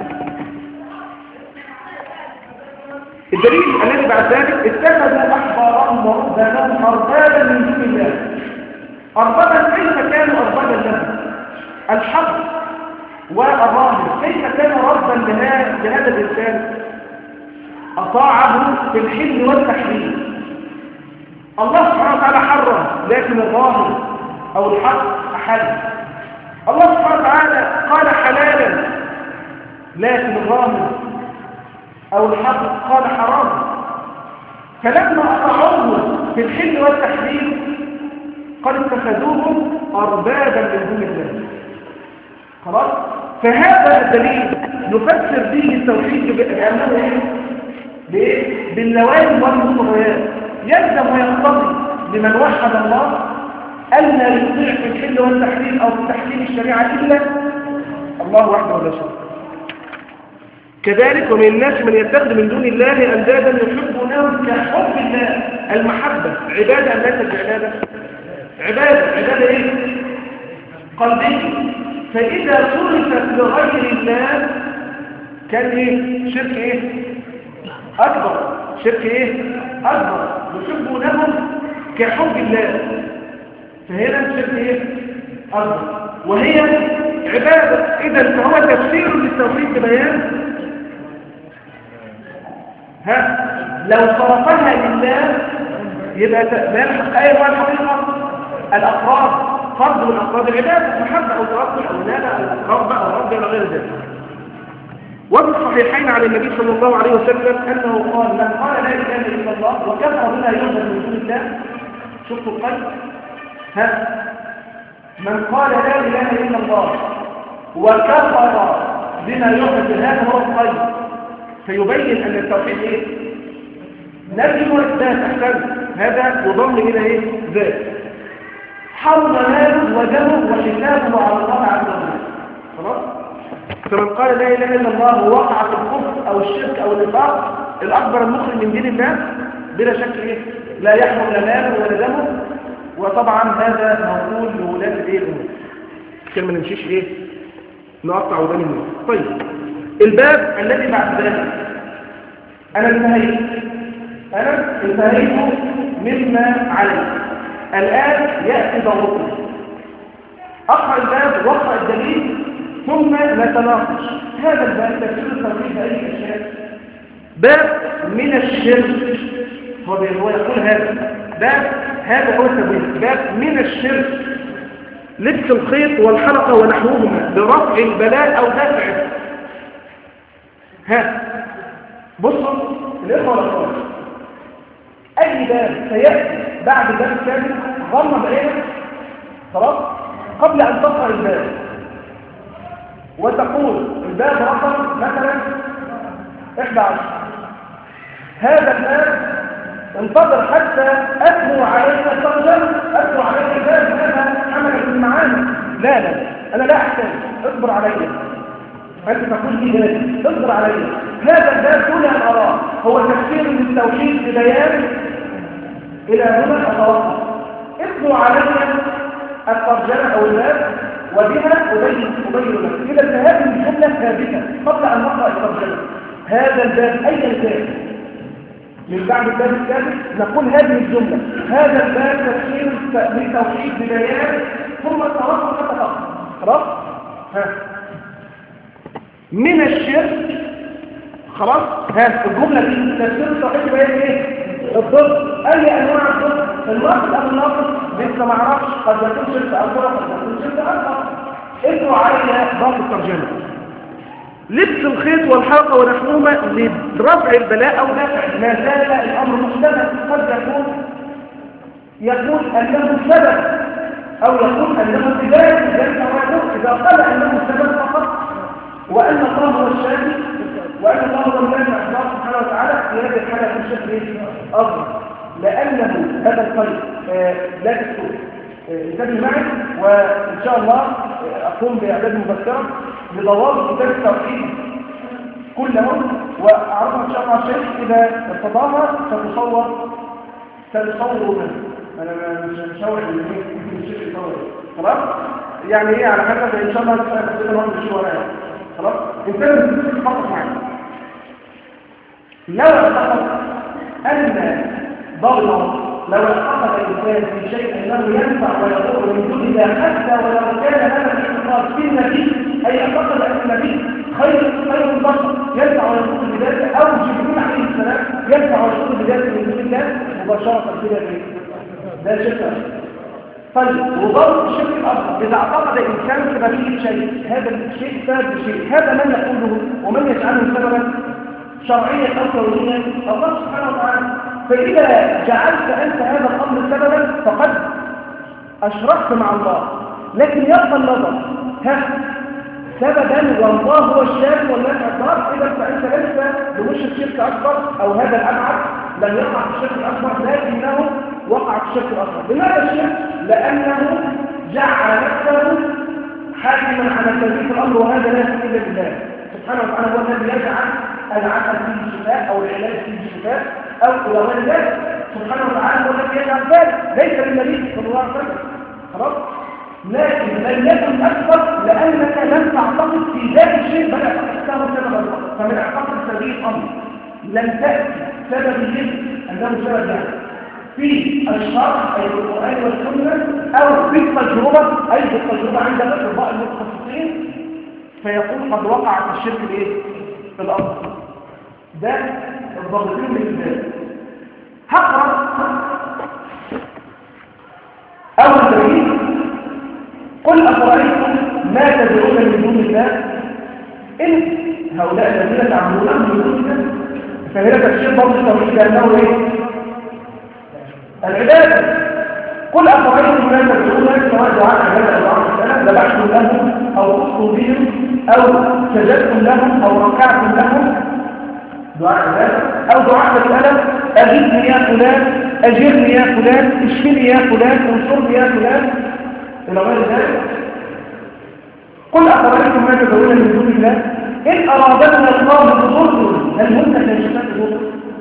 الدليل الذي بعد ذلك اتخذوا أحبارهم ورهبانهم أربابا من دون الله. أربابا كيف كانوا أربابا لهم؟ الحق والراهب كيف كان ربا لهذا الإنسان؟ أطاعه في الحل والتحريم. الله سبحانه وتعالى حرم لكن الراهب أو الحق أحل. الله سبحانه وتعالى قال حلالا لكن الراهب أو الحق قال حرام. فلما أطاعوه في الحل والتحريم قد اتخذوهم أربابا من دون الله. خلاص. فهذا الدليل نفسر به التوحيد بأنه باللوازم والمقتضيات. يلزم ويقتضي لمن وحد الله أن لا يطيع في الحل والتحليل أو في تحليل الشريعة إلا الله وحده لا شريك. كذلك ومن الناس من يتخذ من دون الله أندادا يحبونهم كحب الله. المحبة عبادة أم ليست عبادة؟ عبادة إيه؟ قلبية. فإذا صرفت لغير الله كان إيه؟ شرك إيه؟ أكبر. شرك إيه؟ أكبر. يحبونهم كحب الله. فهنا شرك إيه؟ أكبر وهي عبادة. إذا فهو تفسير للتوحيد ببيان لو صرفها لله يبقى لا يلحق أي أنواع الحقيقة. الأقرار فرض من أفراد العبادة، محبة أو توكل أو ندى أو رغبة أو رغبة إلى غير ذلك. وفي الصحيحين عن النبي صلى الله عليه وسلم أنه قال من قال لا إله إلا الله وكفر بما يعبد من دون الله. شفتوا القلب؟ من قال لا إله إلا الله وكفر بما يعبد هذا هو القلب. فيبين أن التوحيد إيه؟ نفي وإثبات. أحسن هذا يضم إلى إيه؟ ذات. حرم ماله ودمه وحسابه على الله عز وجل. خلاص؟ فمن قال لا إله إلا الله ووقع في الكفر أو الشرك أو النفاق الأكبر المخرج من دين الله بلا شك إيه؟ لا يحرم لا ماله ولا دمه. وطبعا هذا موجود لولاة الإيه الأمور. كلمة نمشيش إيه؟ نقطع ودان الناس. طيب الباب الذي بعد ذلك أنا انتهيت مما عليه. الآن يأتي دوركم. أقرأ الباب واقرأ الدليل ثم نتناقش. هذا الباب تفسير التوحيد بأي أشياء. باب من الشرك. هو يقول هذا هو التوحيد. باب من الشرك لبس الخيط والحلقة ونحوهما لرفع البلاء أو دفعه. بصوا الإخوة والأخوات، أي باب سيأتي بعد الباب الثاني غمض عينك خلاص قبل أن تقرأ الباب وتقول الباب رقم مثلا 11. هذا الباب انتظر حتى أتلو عليك الترجمة، أتلو عليك الباب هذا عملك المعاني. لا أنا لا أحتاج. اصبر علي. أنت تقول لي ذلك اصبر علي. هذا الباب دون أن أراه هو تفسير للتوحيد ببيان إلى هنا أتوقف. اتلو علي الترجمة أو الباب وبها أبين لك. إذا هذه الجملة ثابتة قبل أن نقرأ الترجمة. هذا الباب أي الباب من بعد الباب الثالث نقول هذه الجملة. هذا الباب تفسير للتوحيد ببيان ثم التوقف حتى تقرأ. خلاص؟ من الشرك. خلاص؟ الجملة دي تفسير التوحيد ببيان ايه؟ الضد. اي انواع الضد؟ الناقص او الناقص لسه ما اعرفش. قد يكون شرك اكبر قد يكون شرك اكبر. اقروا عليها ضابط الترجمه. لبس الخيط والحلقه ونحوهما لرفع البلاء او دفع. ما زال الامر محتمل. قد يكون انه سبب او يكون انه بدايه ذلك الرجل اذا قال انه سبب فقط وان الله هو الشافي وان الله هو المنفع الله سبحانه وتعالى. في هذه الحاله يكون شرك اصغر لانه هذا القلب لا تكون. انتبه معي وان شاء الله اقوم باعداد مبكره لضوابط كتاب التوحيد كلهم واعرضها ان شاء الله الشيخ اذا ارتضاها ستصور منه. انا مش هشاور الشيخ يصور خلاص يعني ايه على حسب ان شاء الله تقدر نقول شيء ورايا. خلاص انتبه فقط معي. لو اعتقد ان لو اعتقد الانسان في شيء انه ينفع ويضر من دون الله حتى ولو كان هذا الاعتقاد في النبي اي اعتقد ان النبي خير البشر ينفع ويضر بذلك او جبريل عليه السلام ينفع ويضر بذلك من دون الله مباشره كده ده شرك. طيب وضرب الشرك الاكبر اذا اعتقد الانسان في نبي شيء هذا الشيء سبب شيء. هذا من يقوله ومن يجعله سببا شرعيا او كونيا الله سبحانه وتعالى. فإذا جعلت أنت هذا الأمر سببا فقد أشركت مع الله. لكن يبقى النظر سببا والله هو الشافي والنافع الضار، إذا فأنت ليس بمش الشرك أكبر أو هذا الأبعد لم يقع في الشرك الأكبر، لكنه وقع في الشرك الأكبر. لماذا الشرك؟ لأنه جعل نفسه حاكما على تنفيذ الأمر، وهذا لا يكون إلا بالله سبحانه وتعالى. هو الذي يجعل العسل فيه شفاء أو العلاج فيه شفاء أو إلى غير ذلك. سبحانه وتعالى هو الذي يجعل ذلك، ليس للنبي صلى الله عليه وسلم. خلاص؟ لكن لم يكن أكبر لأنك لم تعتقد في ذات الشيء، بل اعتقدته سببا فقط. فمن اعتقد هذه الأمر لم تأتي سبب الجسم أنه سبب ذلك في الشرع أي القرآن والسنة أو في التجربة أي في التجربة عند أطباء المتخصصين، فيقول قد وقع في الشرك الإيه؟ في الأرض. ده الضابطين من الإنسان. هقرأ أول دليل: قل أفرأيتم ما تدعون من دون الله إن هؤلاء الذين تعبدون من دون الله. فهنا تفسير برضه التوحيد لأنه إيه؟ العبادة. قل أفرأيتم ما تدعون سواء دعاء عبادة أو دعاء السلام ذبحتم لهم أو قصتم بهم أو سجدتم لهم أو ركعتم لهم دعاء عبادة أو دعاء السلام أجبني يا فلان، أجرني يا فلان، اشفني يا فلان، انصرني يا فلان إلى غير ذلك. قل أفرأيتم ما تدعون من دون الله إن أرادنا الله بضر هل هن كاشفات الضر؟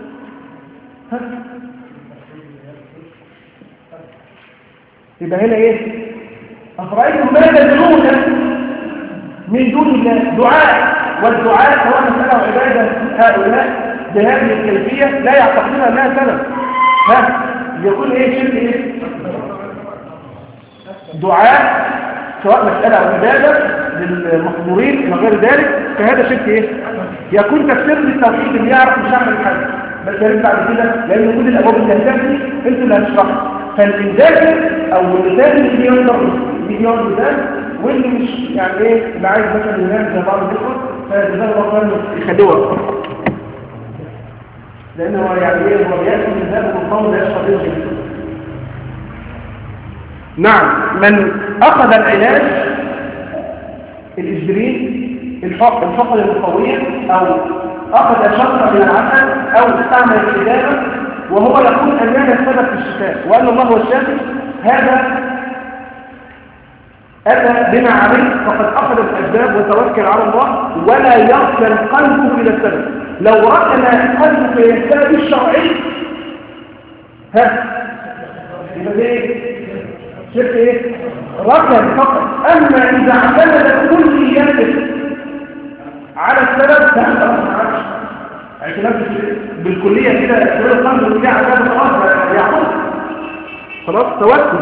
يبقى هنا إيه؟ أفرأيتم ما تدعون من دون الله دعاء، والدعاء سواء مسألة وعبادة هؤلاء بهذه الكيفية لا يعتقدون أنها سبب. يقول إيه شرك إيه؟ دعاء سواء مسألة أو عبادة للمحظورين إلى غير ذلك، فهذا شرك إيه؟ يكون تفسير للتوحيد اللي يعرف مش هعمل حاجة بس هرد بعد كده، لأن كل الأبواب اللي هتلاقي أنتوا اللي هتشرحها. فالإنذاكر أو اللسان اللي مليون لسان، واللي مش يعني إيه اللي عايز مثلا ينام زي بعض الإخوة فجزاه الله خير يخلوه، لأنه يعني إيه هو بيأكل من ذلك والقوم لا يشرب منه. نعم، من أخذ العلاج الإسبرين الفقر المقوية أو أخذ شرطة من العسل أو استعمل الحجابة وهو يقول أننا السبب في الشفاء وأن الله هو الشافي، هذا أتى بما عليه فقد أخذ الأسباب وتوكل على الله ولا يركن قلبه إلى السبب. لو ركن قلبه إلى السبب الشرعي يبقى إيه؟ شرك إيه؟ ركن فقط. أما إذا اعتمد كلياته على السبب فهذا ما عادش اعتماد بالكلية كده اعتماد القلب والكلية على السبب خلاص يعود خلاص توكل.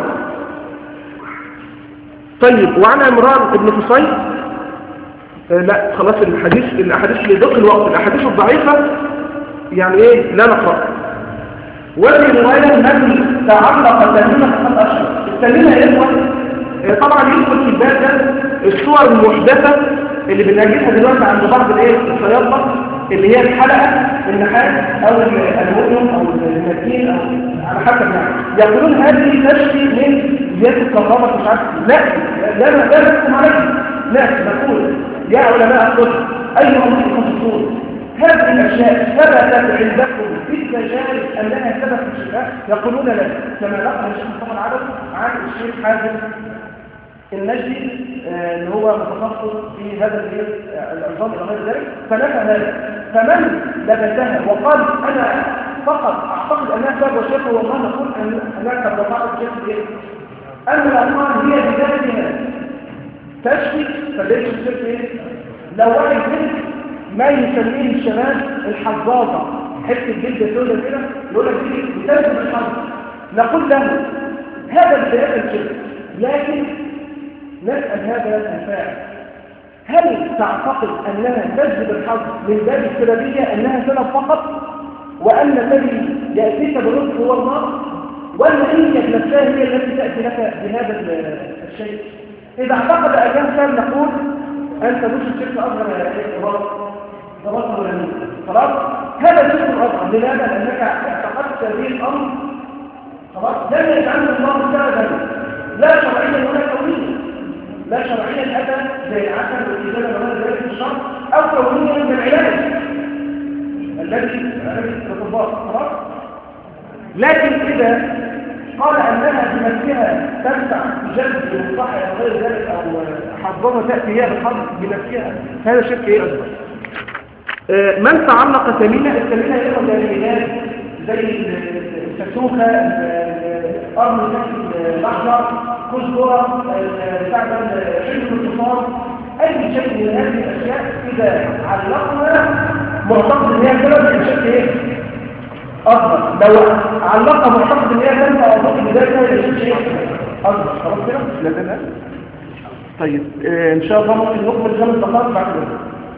طيب، وعن عمران بن حصين لا خلاص الأحاديث لضيق الوقت، الأحاديث الضعيفة يعني إيه لا نقرأ. وفي رواية من تعلق تنمية فقد أشهر. التنمية يا إخوة طبعا يدخل في الباب ده الصور المحدثة اللي بنلاقيها دلوقتي عند بعض الصيادلة اللي هي الحلقة النحاس أو الألومنيوم أو المتين أو على حسب يعني يقولون هذه تشفي من زيادة الكهرباء مش عارف. لا نحكم عليها، لا نقول يا علماء الطب أيها المتخصصون هذه الأشياء ثبتت عندكم في التجارب أنها سبب في الشفاء؟ يقولون لا، كما نقل الشيخ مصطفى العدد عن الشيخ حازم النجدي اللي هو متخصص في هذا العظام إلى غير ذلك، فنفى ذلك. فمن لبسها وقال أنا فقط أعتقد أنها سبب وشفاء والله نقول أنها قد وقعت شفاء. أما الأطفال هي بذاتها تشفي فليش الشفاء إيه؟ لو واحد منك ما يسميه الشباب الحظاظة حته جلد سوداء كده يقول لك دي بتجذب الحظ، نقول له هذا بداية الشرك، لكن نسأل هذا الفاعل هل تعتقد أنها تجذب الحظ من باب السببية أنها سبب فقط وأن الذي يأتيك بالرزق هو الله، وأن هي نفسها هي التي تأتي لك بهذا الشيء؟ إذا اعتقد أنها سبب نقول أنت مش الشرك أصغر خلاص هذا الشرك الأصغر. لماذا؟ لأنك اعتقدت هذه الأمر خلاص لم يجعل الله سببا لا شرعيا ولا كونيا، لا شرعيا أتى زي العسل والإزالة وغير ذلك في الشرع أو كونيا من العلاج الذي تطبق خلاص. لكن إذا قال أنها بنفسها تنفع جلد والصحة أو غير ذلك أو حظها تأتي هي بالحظ بنفسها، هذا شرك إيه أكبر. من تعلق ثمينة، الثمينة هي العلاج زي السسوخة، قرن الأحمر، كزبرة، بتاع حلم الاتصال، أي شيء من هذه الأشياء إذا علقنا معتقد إن هي سبب الشرك إيه؟ أكبر. لو علقنا معتقد إن هي سبب أو بذلك الشرك إيه؟ أكبر. خلاص كده؟ لا تنسى. طيب إن شاء الله ممكن نكمل 5 دقائق بعد كده.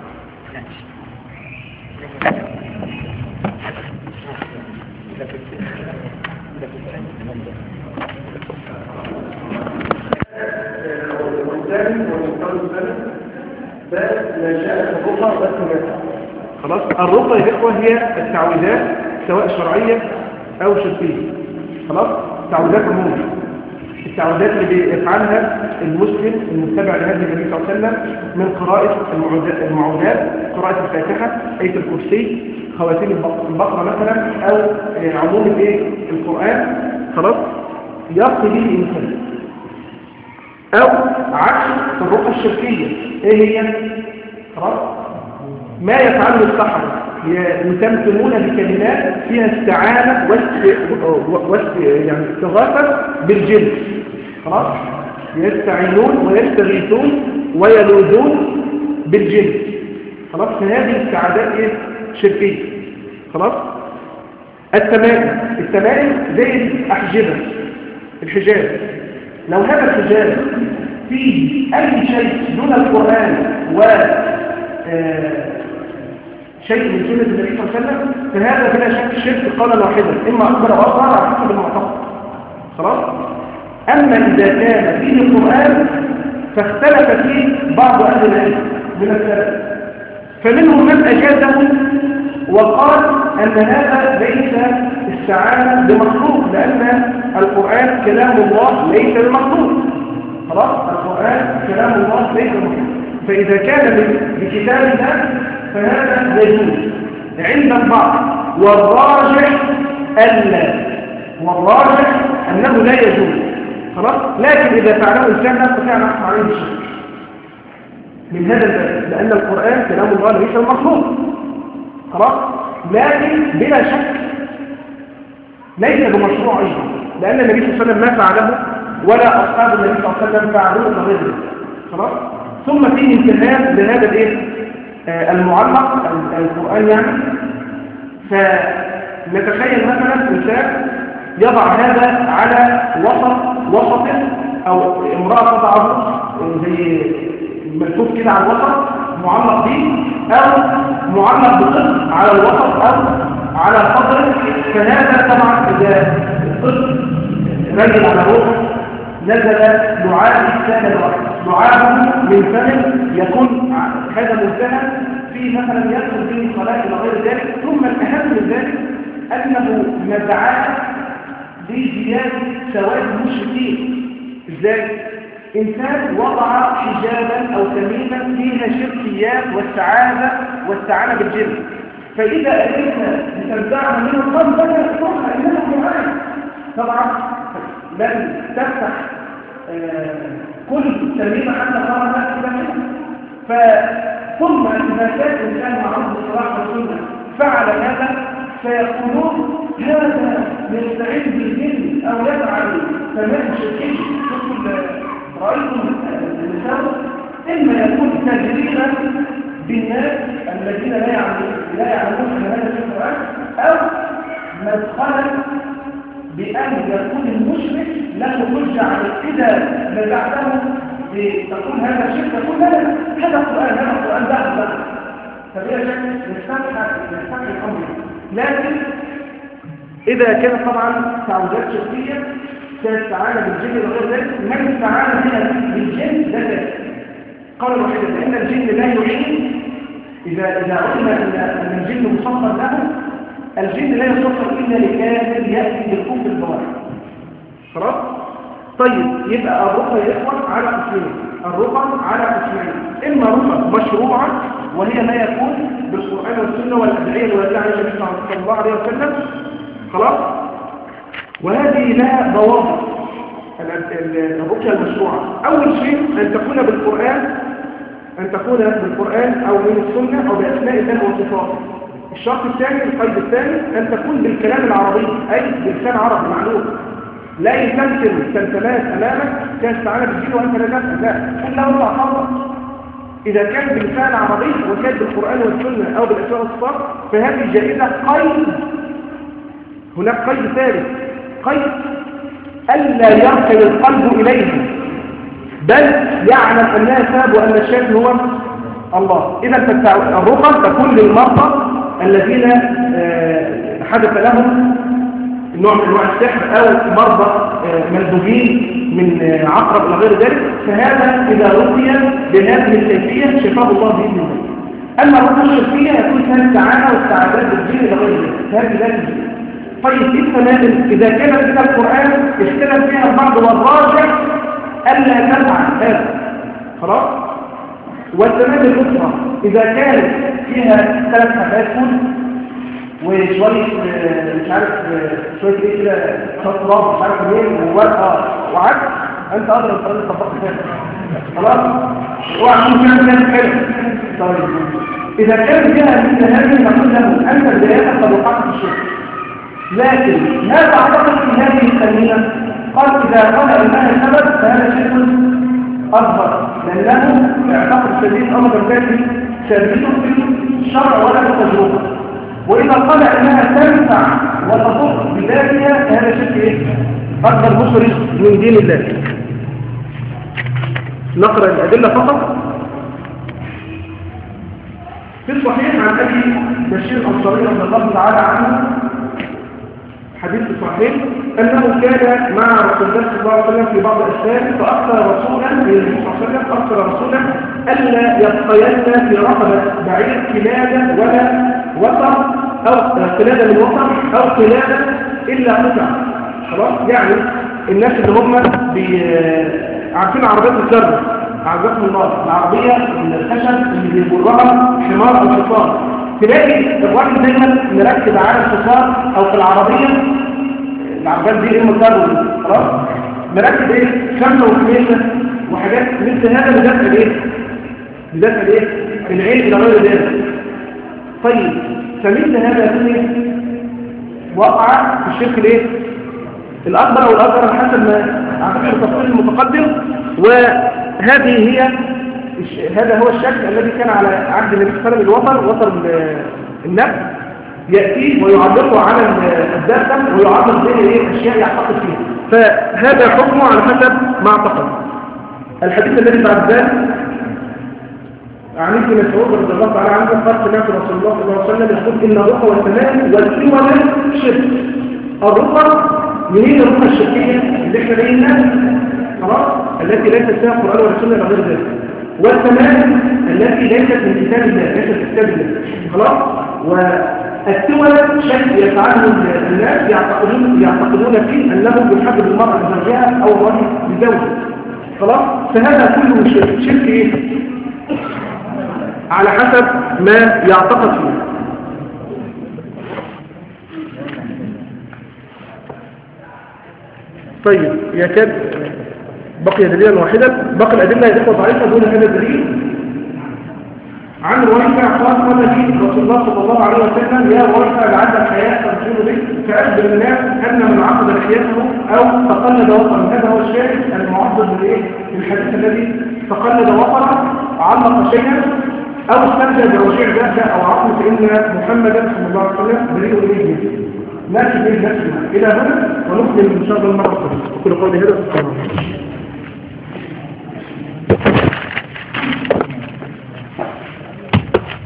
خلاص. الرقى يا إخوة هي التعويذات سواء شرعية أو شركية. خلاص. تعويذات عموما، التعويذات اللي بيفعلها المسلم المتبع لهذه النبي صلى الله عليه وسلم من قراءة المعوذات، قراءة الفاتحة، آية الكرسي، خواتيم البقرة مثلا، أو عموم الايه القرآن. خلاص. يقضي به الإنسان. أو عكس الرقى الشركية، إيه هي؟ خلاص. ما يفعله السحرة يتمتمون بكلمات فيها استعانة يعني استغاثة بالجن. خلاص. يستعينون ويستغيثون ويلوذون بالجن. خلاص. فهذه الاستعادات ايه؟ شركية. خلاص. التمائم زي الأحجبة، الحجاب. لو هذا الحجاب فيه أي شيء دون القرآن و شيء من سنة النبي صلى الله عليه وسلم فهذا بلا شك شرك قولا واحدا، إما أكبر أو أصغر على حسب المعتقد. خلاص. أما إذا كان فيه القرآن فاختلف فيه بعض أهل العلم من السلف، فمنهم من أجازه وقال أن هذا ليس استعانة بمخلوق، لأن القرآن كلام الله ليس بمخلوق. خلاص. القرآن كلام الله ليس بمخلوق، فإذا كان بكتاب الله فهذا يجوز عند البعض، والراجح أنه لا يجوز. خلاص. لكن إذا فعله الإنسان لا يستطيع أن يحكم عليه الشرك من هذا الباب، لأن القرآن كلام الله ليس المخلوق. خلاص. لكن بلا شك ليس بمشروع أيضا، لأن النبي صلى الله عليه وسلم ما فعله ولا أصحاب النبي صلى الله عليه وسلم فعلوه غير ذلك. خلاص. ثم فيه امتهان لهذا الايه المعلق القرآن يعني. فنتخيل مثلا إنسان يضع هذا على وسط أو امرأة تضعه زي ملفوف كده على الوسط معلق به، أو معلق بقسط على الوسط أو على صدره. فهذا طبعا إذا القسط رجل على روحه نزل لعابه من فم يكون هذا منتهى فيه مثلا يدخل فيه الصلاة إلى غير ذلك. ثم الأهم من ذلك أنه مدعاة لزيادة سواد المشركين. إزاي؟ إنسان وضع حجابا أو تميما فيها شركيات واستعانة بالجن، فإذا أردنا لتنزعنا منه القلب بدأ يقولها إنه معين. طبعا لن تفتح كل تميمة حتى صار الناس كده. ثم إذا كان الإنسان معروف بالصلاح والسنة فعل هذا فيقولون هذا يستعين بالجن أو يفعل تمام شركي. رأيتم النساء إما يكون تجريبا بالناس الذين لا يعلمون أن هذا في القرآن، أو مدخلا بأن يكون المشرك له حجة على إذا نزعته تقول هذا شرك، تقول هذا القرآن ده فبيا شك يستمع الأمر. لكن إذا كانت طبعا تعويذات شركية كاستعانة بالجن وغير ذلك، من استعانة هنا بالجن ده كافر قالوا واحدة، لأن الجن لا يعين. إذا علم أن الجن مصفر له، الجن لا يصفر إلا لكافر يأتي بالكفر البواحد. خلاص. طيب يبقى الرقى يا إخوة على قسمين، الرقى على قسمين، إما رقى مشروعة وهي ما يكون بالقرآن والسنة والأدعية الواردة عن النبي صلى الله عليه وسلم، خلاص، وهذه لها ضوابط. الرقية المشروعة أول شيء أن تكون بالقرآن أو من السنة أو بأسماء الله وصفاته. الشرط الثاني، القيد الثاني، أن تكون بالكلام العربي أي بلسان عربي معلوم، لا يمكن تلتماس أمامك كاستعانة بالدين وأنت لا تفهم، لا كل له تعتبر. إذا كان بلسان عربي وكان بالقرآن والسنة أو بالأسماء والصفات فهذه جائزة. قيد، هناك قيد ثالث، قيد ألا يركن القلب إليه بل يعلم أنها سبب وأن الشيء هو الله. إذا الرقى تكون للمرضى الذين حدث لهم نوع من انواع السحر او مرضى ملدوغين من عقرب الى غير ذلك، فهذا اذا رقي بهذه الكيفيه شفاه الله باذن الله. اما الرقيه الشركيه يكون فيها السعاده والسعادات بالدين الى غير ذلك، فهذه لا تجوز. طيب التمام اذا كانت من القران اختلف فيها البعض والراجح الا تفعل هذا، خلاص. والتمام الاخرى اذا كانت فيها 3 حاجات وشوية مش عارف شوية ايه كده شطرات مش عارف ايه وورقة وعد، انت قادر الفرد تطبق كده خلاص اوعى تكون كده كده. طيب اذا كان فيها مثل هذه نقول له انت بداية قد وقعت في الشرك، لكن ما تعتقد في هذه التمرينة؟ قال اذا قال انها سبب فهذا شيء اكبر، لانه يعتقد الشديد امر ذاتي شديد في الشرع ولا في التجربة. وإذا قال أنها تنفع وتضر بذاتها فهذا شيء إيه؟ أكبر مخرج من دين الله. نقرأ الأدلة فقط. في الصحيح عن أبي بشير الأنصاري رضي الله تعالى عنه حديث صحيح أنه كان مع رسول الله صلى الله عليه وسلم في بعض الأشياء فأكثر رسولا ألا يبقين في رقبة بعير قلادة ولا وطر أو قلادة من وطر أو قلادة إلا قطع، خلاص. يعني الناس اللي هم عارفين عربيات الكرب، عربيات النار، العربية الخشب اللي بيجرها حمار أو حصان، تلاقي الواحد دايما مركز على الحصان أو في العربية، العربيات دي إما كرب، خلاص، مركز إيه؟ 5 و5 وحاجات مثل هذا بدافع إيه؟ العين إلى غير ذلك. طيب فمثل هذا يكون وقع في الشرك الايه الاكبر او الاصغر حسب ما اعتقد التفصيل المتقدم. وهذه هذا هو الشك الذي كان على عهد النبي صلى الله عليه وسلم، وطر النفس ياتي ويعلقه على الدابه ويعلق به اشياء يعتقد فيها، فهذا حكمه على حسب ما اعتقد. الحديث الذي بعد ذلك عن ابن مسعود رضي الله تعالى عنه قال سمعت رسول الله صلى الله عليه وسلم يقول ان الرقى والتمام والسوى شرك. الرقى منين الرقى الشركيه اللي احنا لقيناها خلاص التي ليست فيها قران ولا سنه ولا غير ذلك، والتمام التي ليست من كتاب الله، ليست من كتاب الله، خلاص. والسوى شيء يفعله الناس يعتقدون فيه انه يحبب المرأة لزوجها او الرجل لزوجه، خلاص. فهذا كله شرك ايه؟ على حسب ما يعتقد فيه. طيب يكاد بقي دليلا واحدا، باقي الأدلة يدخل ضعيفة دون هذا الدليل. عن رويفع قال لي رسول الله صلى الله عليه وسلم يا رويفع لعل الحياة ترجل بك فأخبر الناس أن من عقد لحيته أو تقلد وطن. هذا هو الشاهد المعضل بالحديث الذي تقلد وطن علق شيئا أو استنجى برجيع ذاك أو عقل فإن محمدا صلى الله عليه وسلم بريء إليه ناس به نفسنا. إلى هنا ونكمل إن شاء الله المرة القادمة. أقول قولي هذا.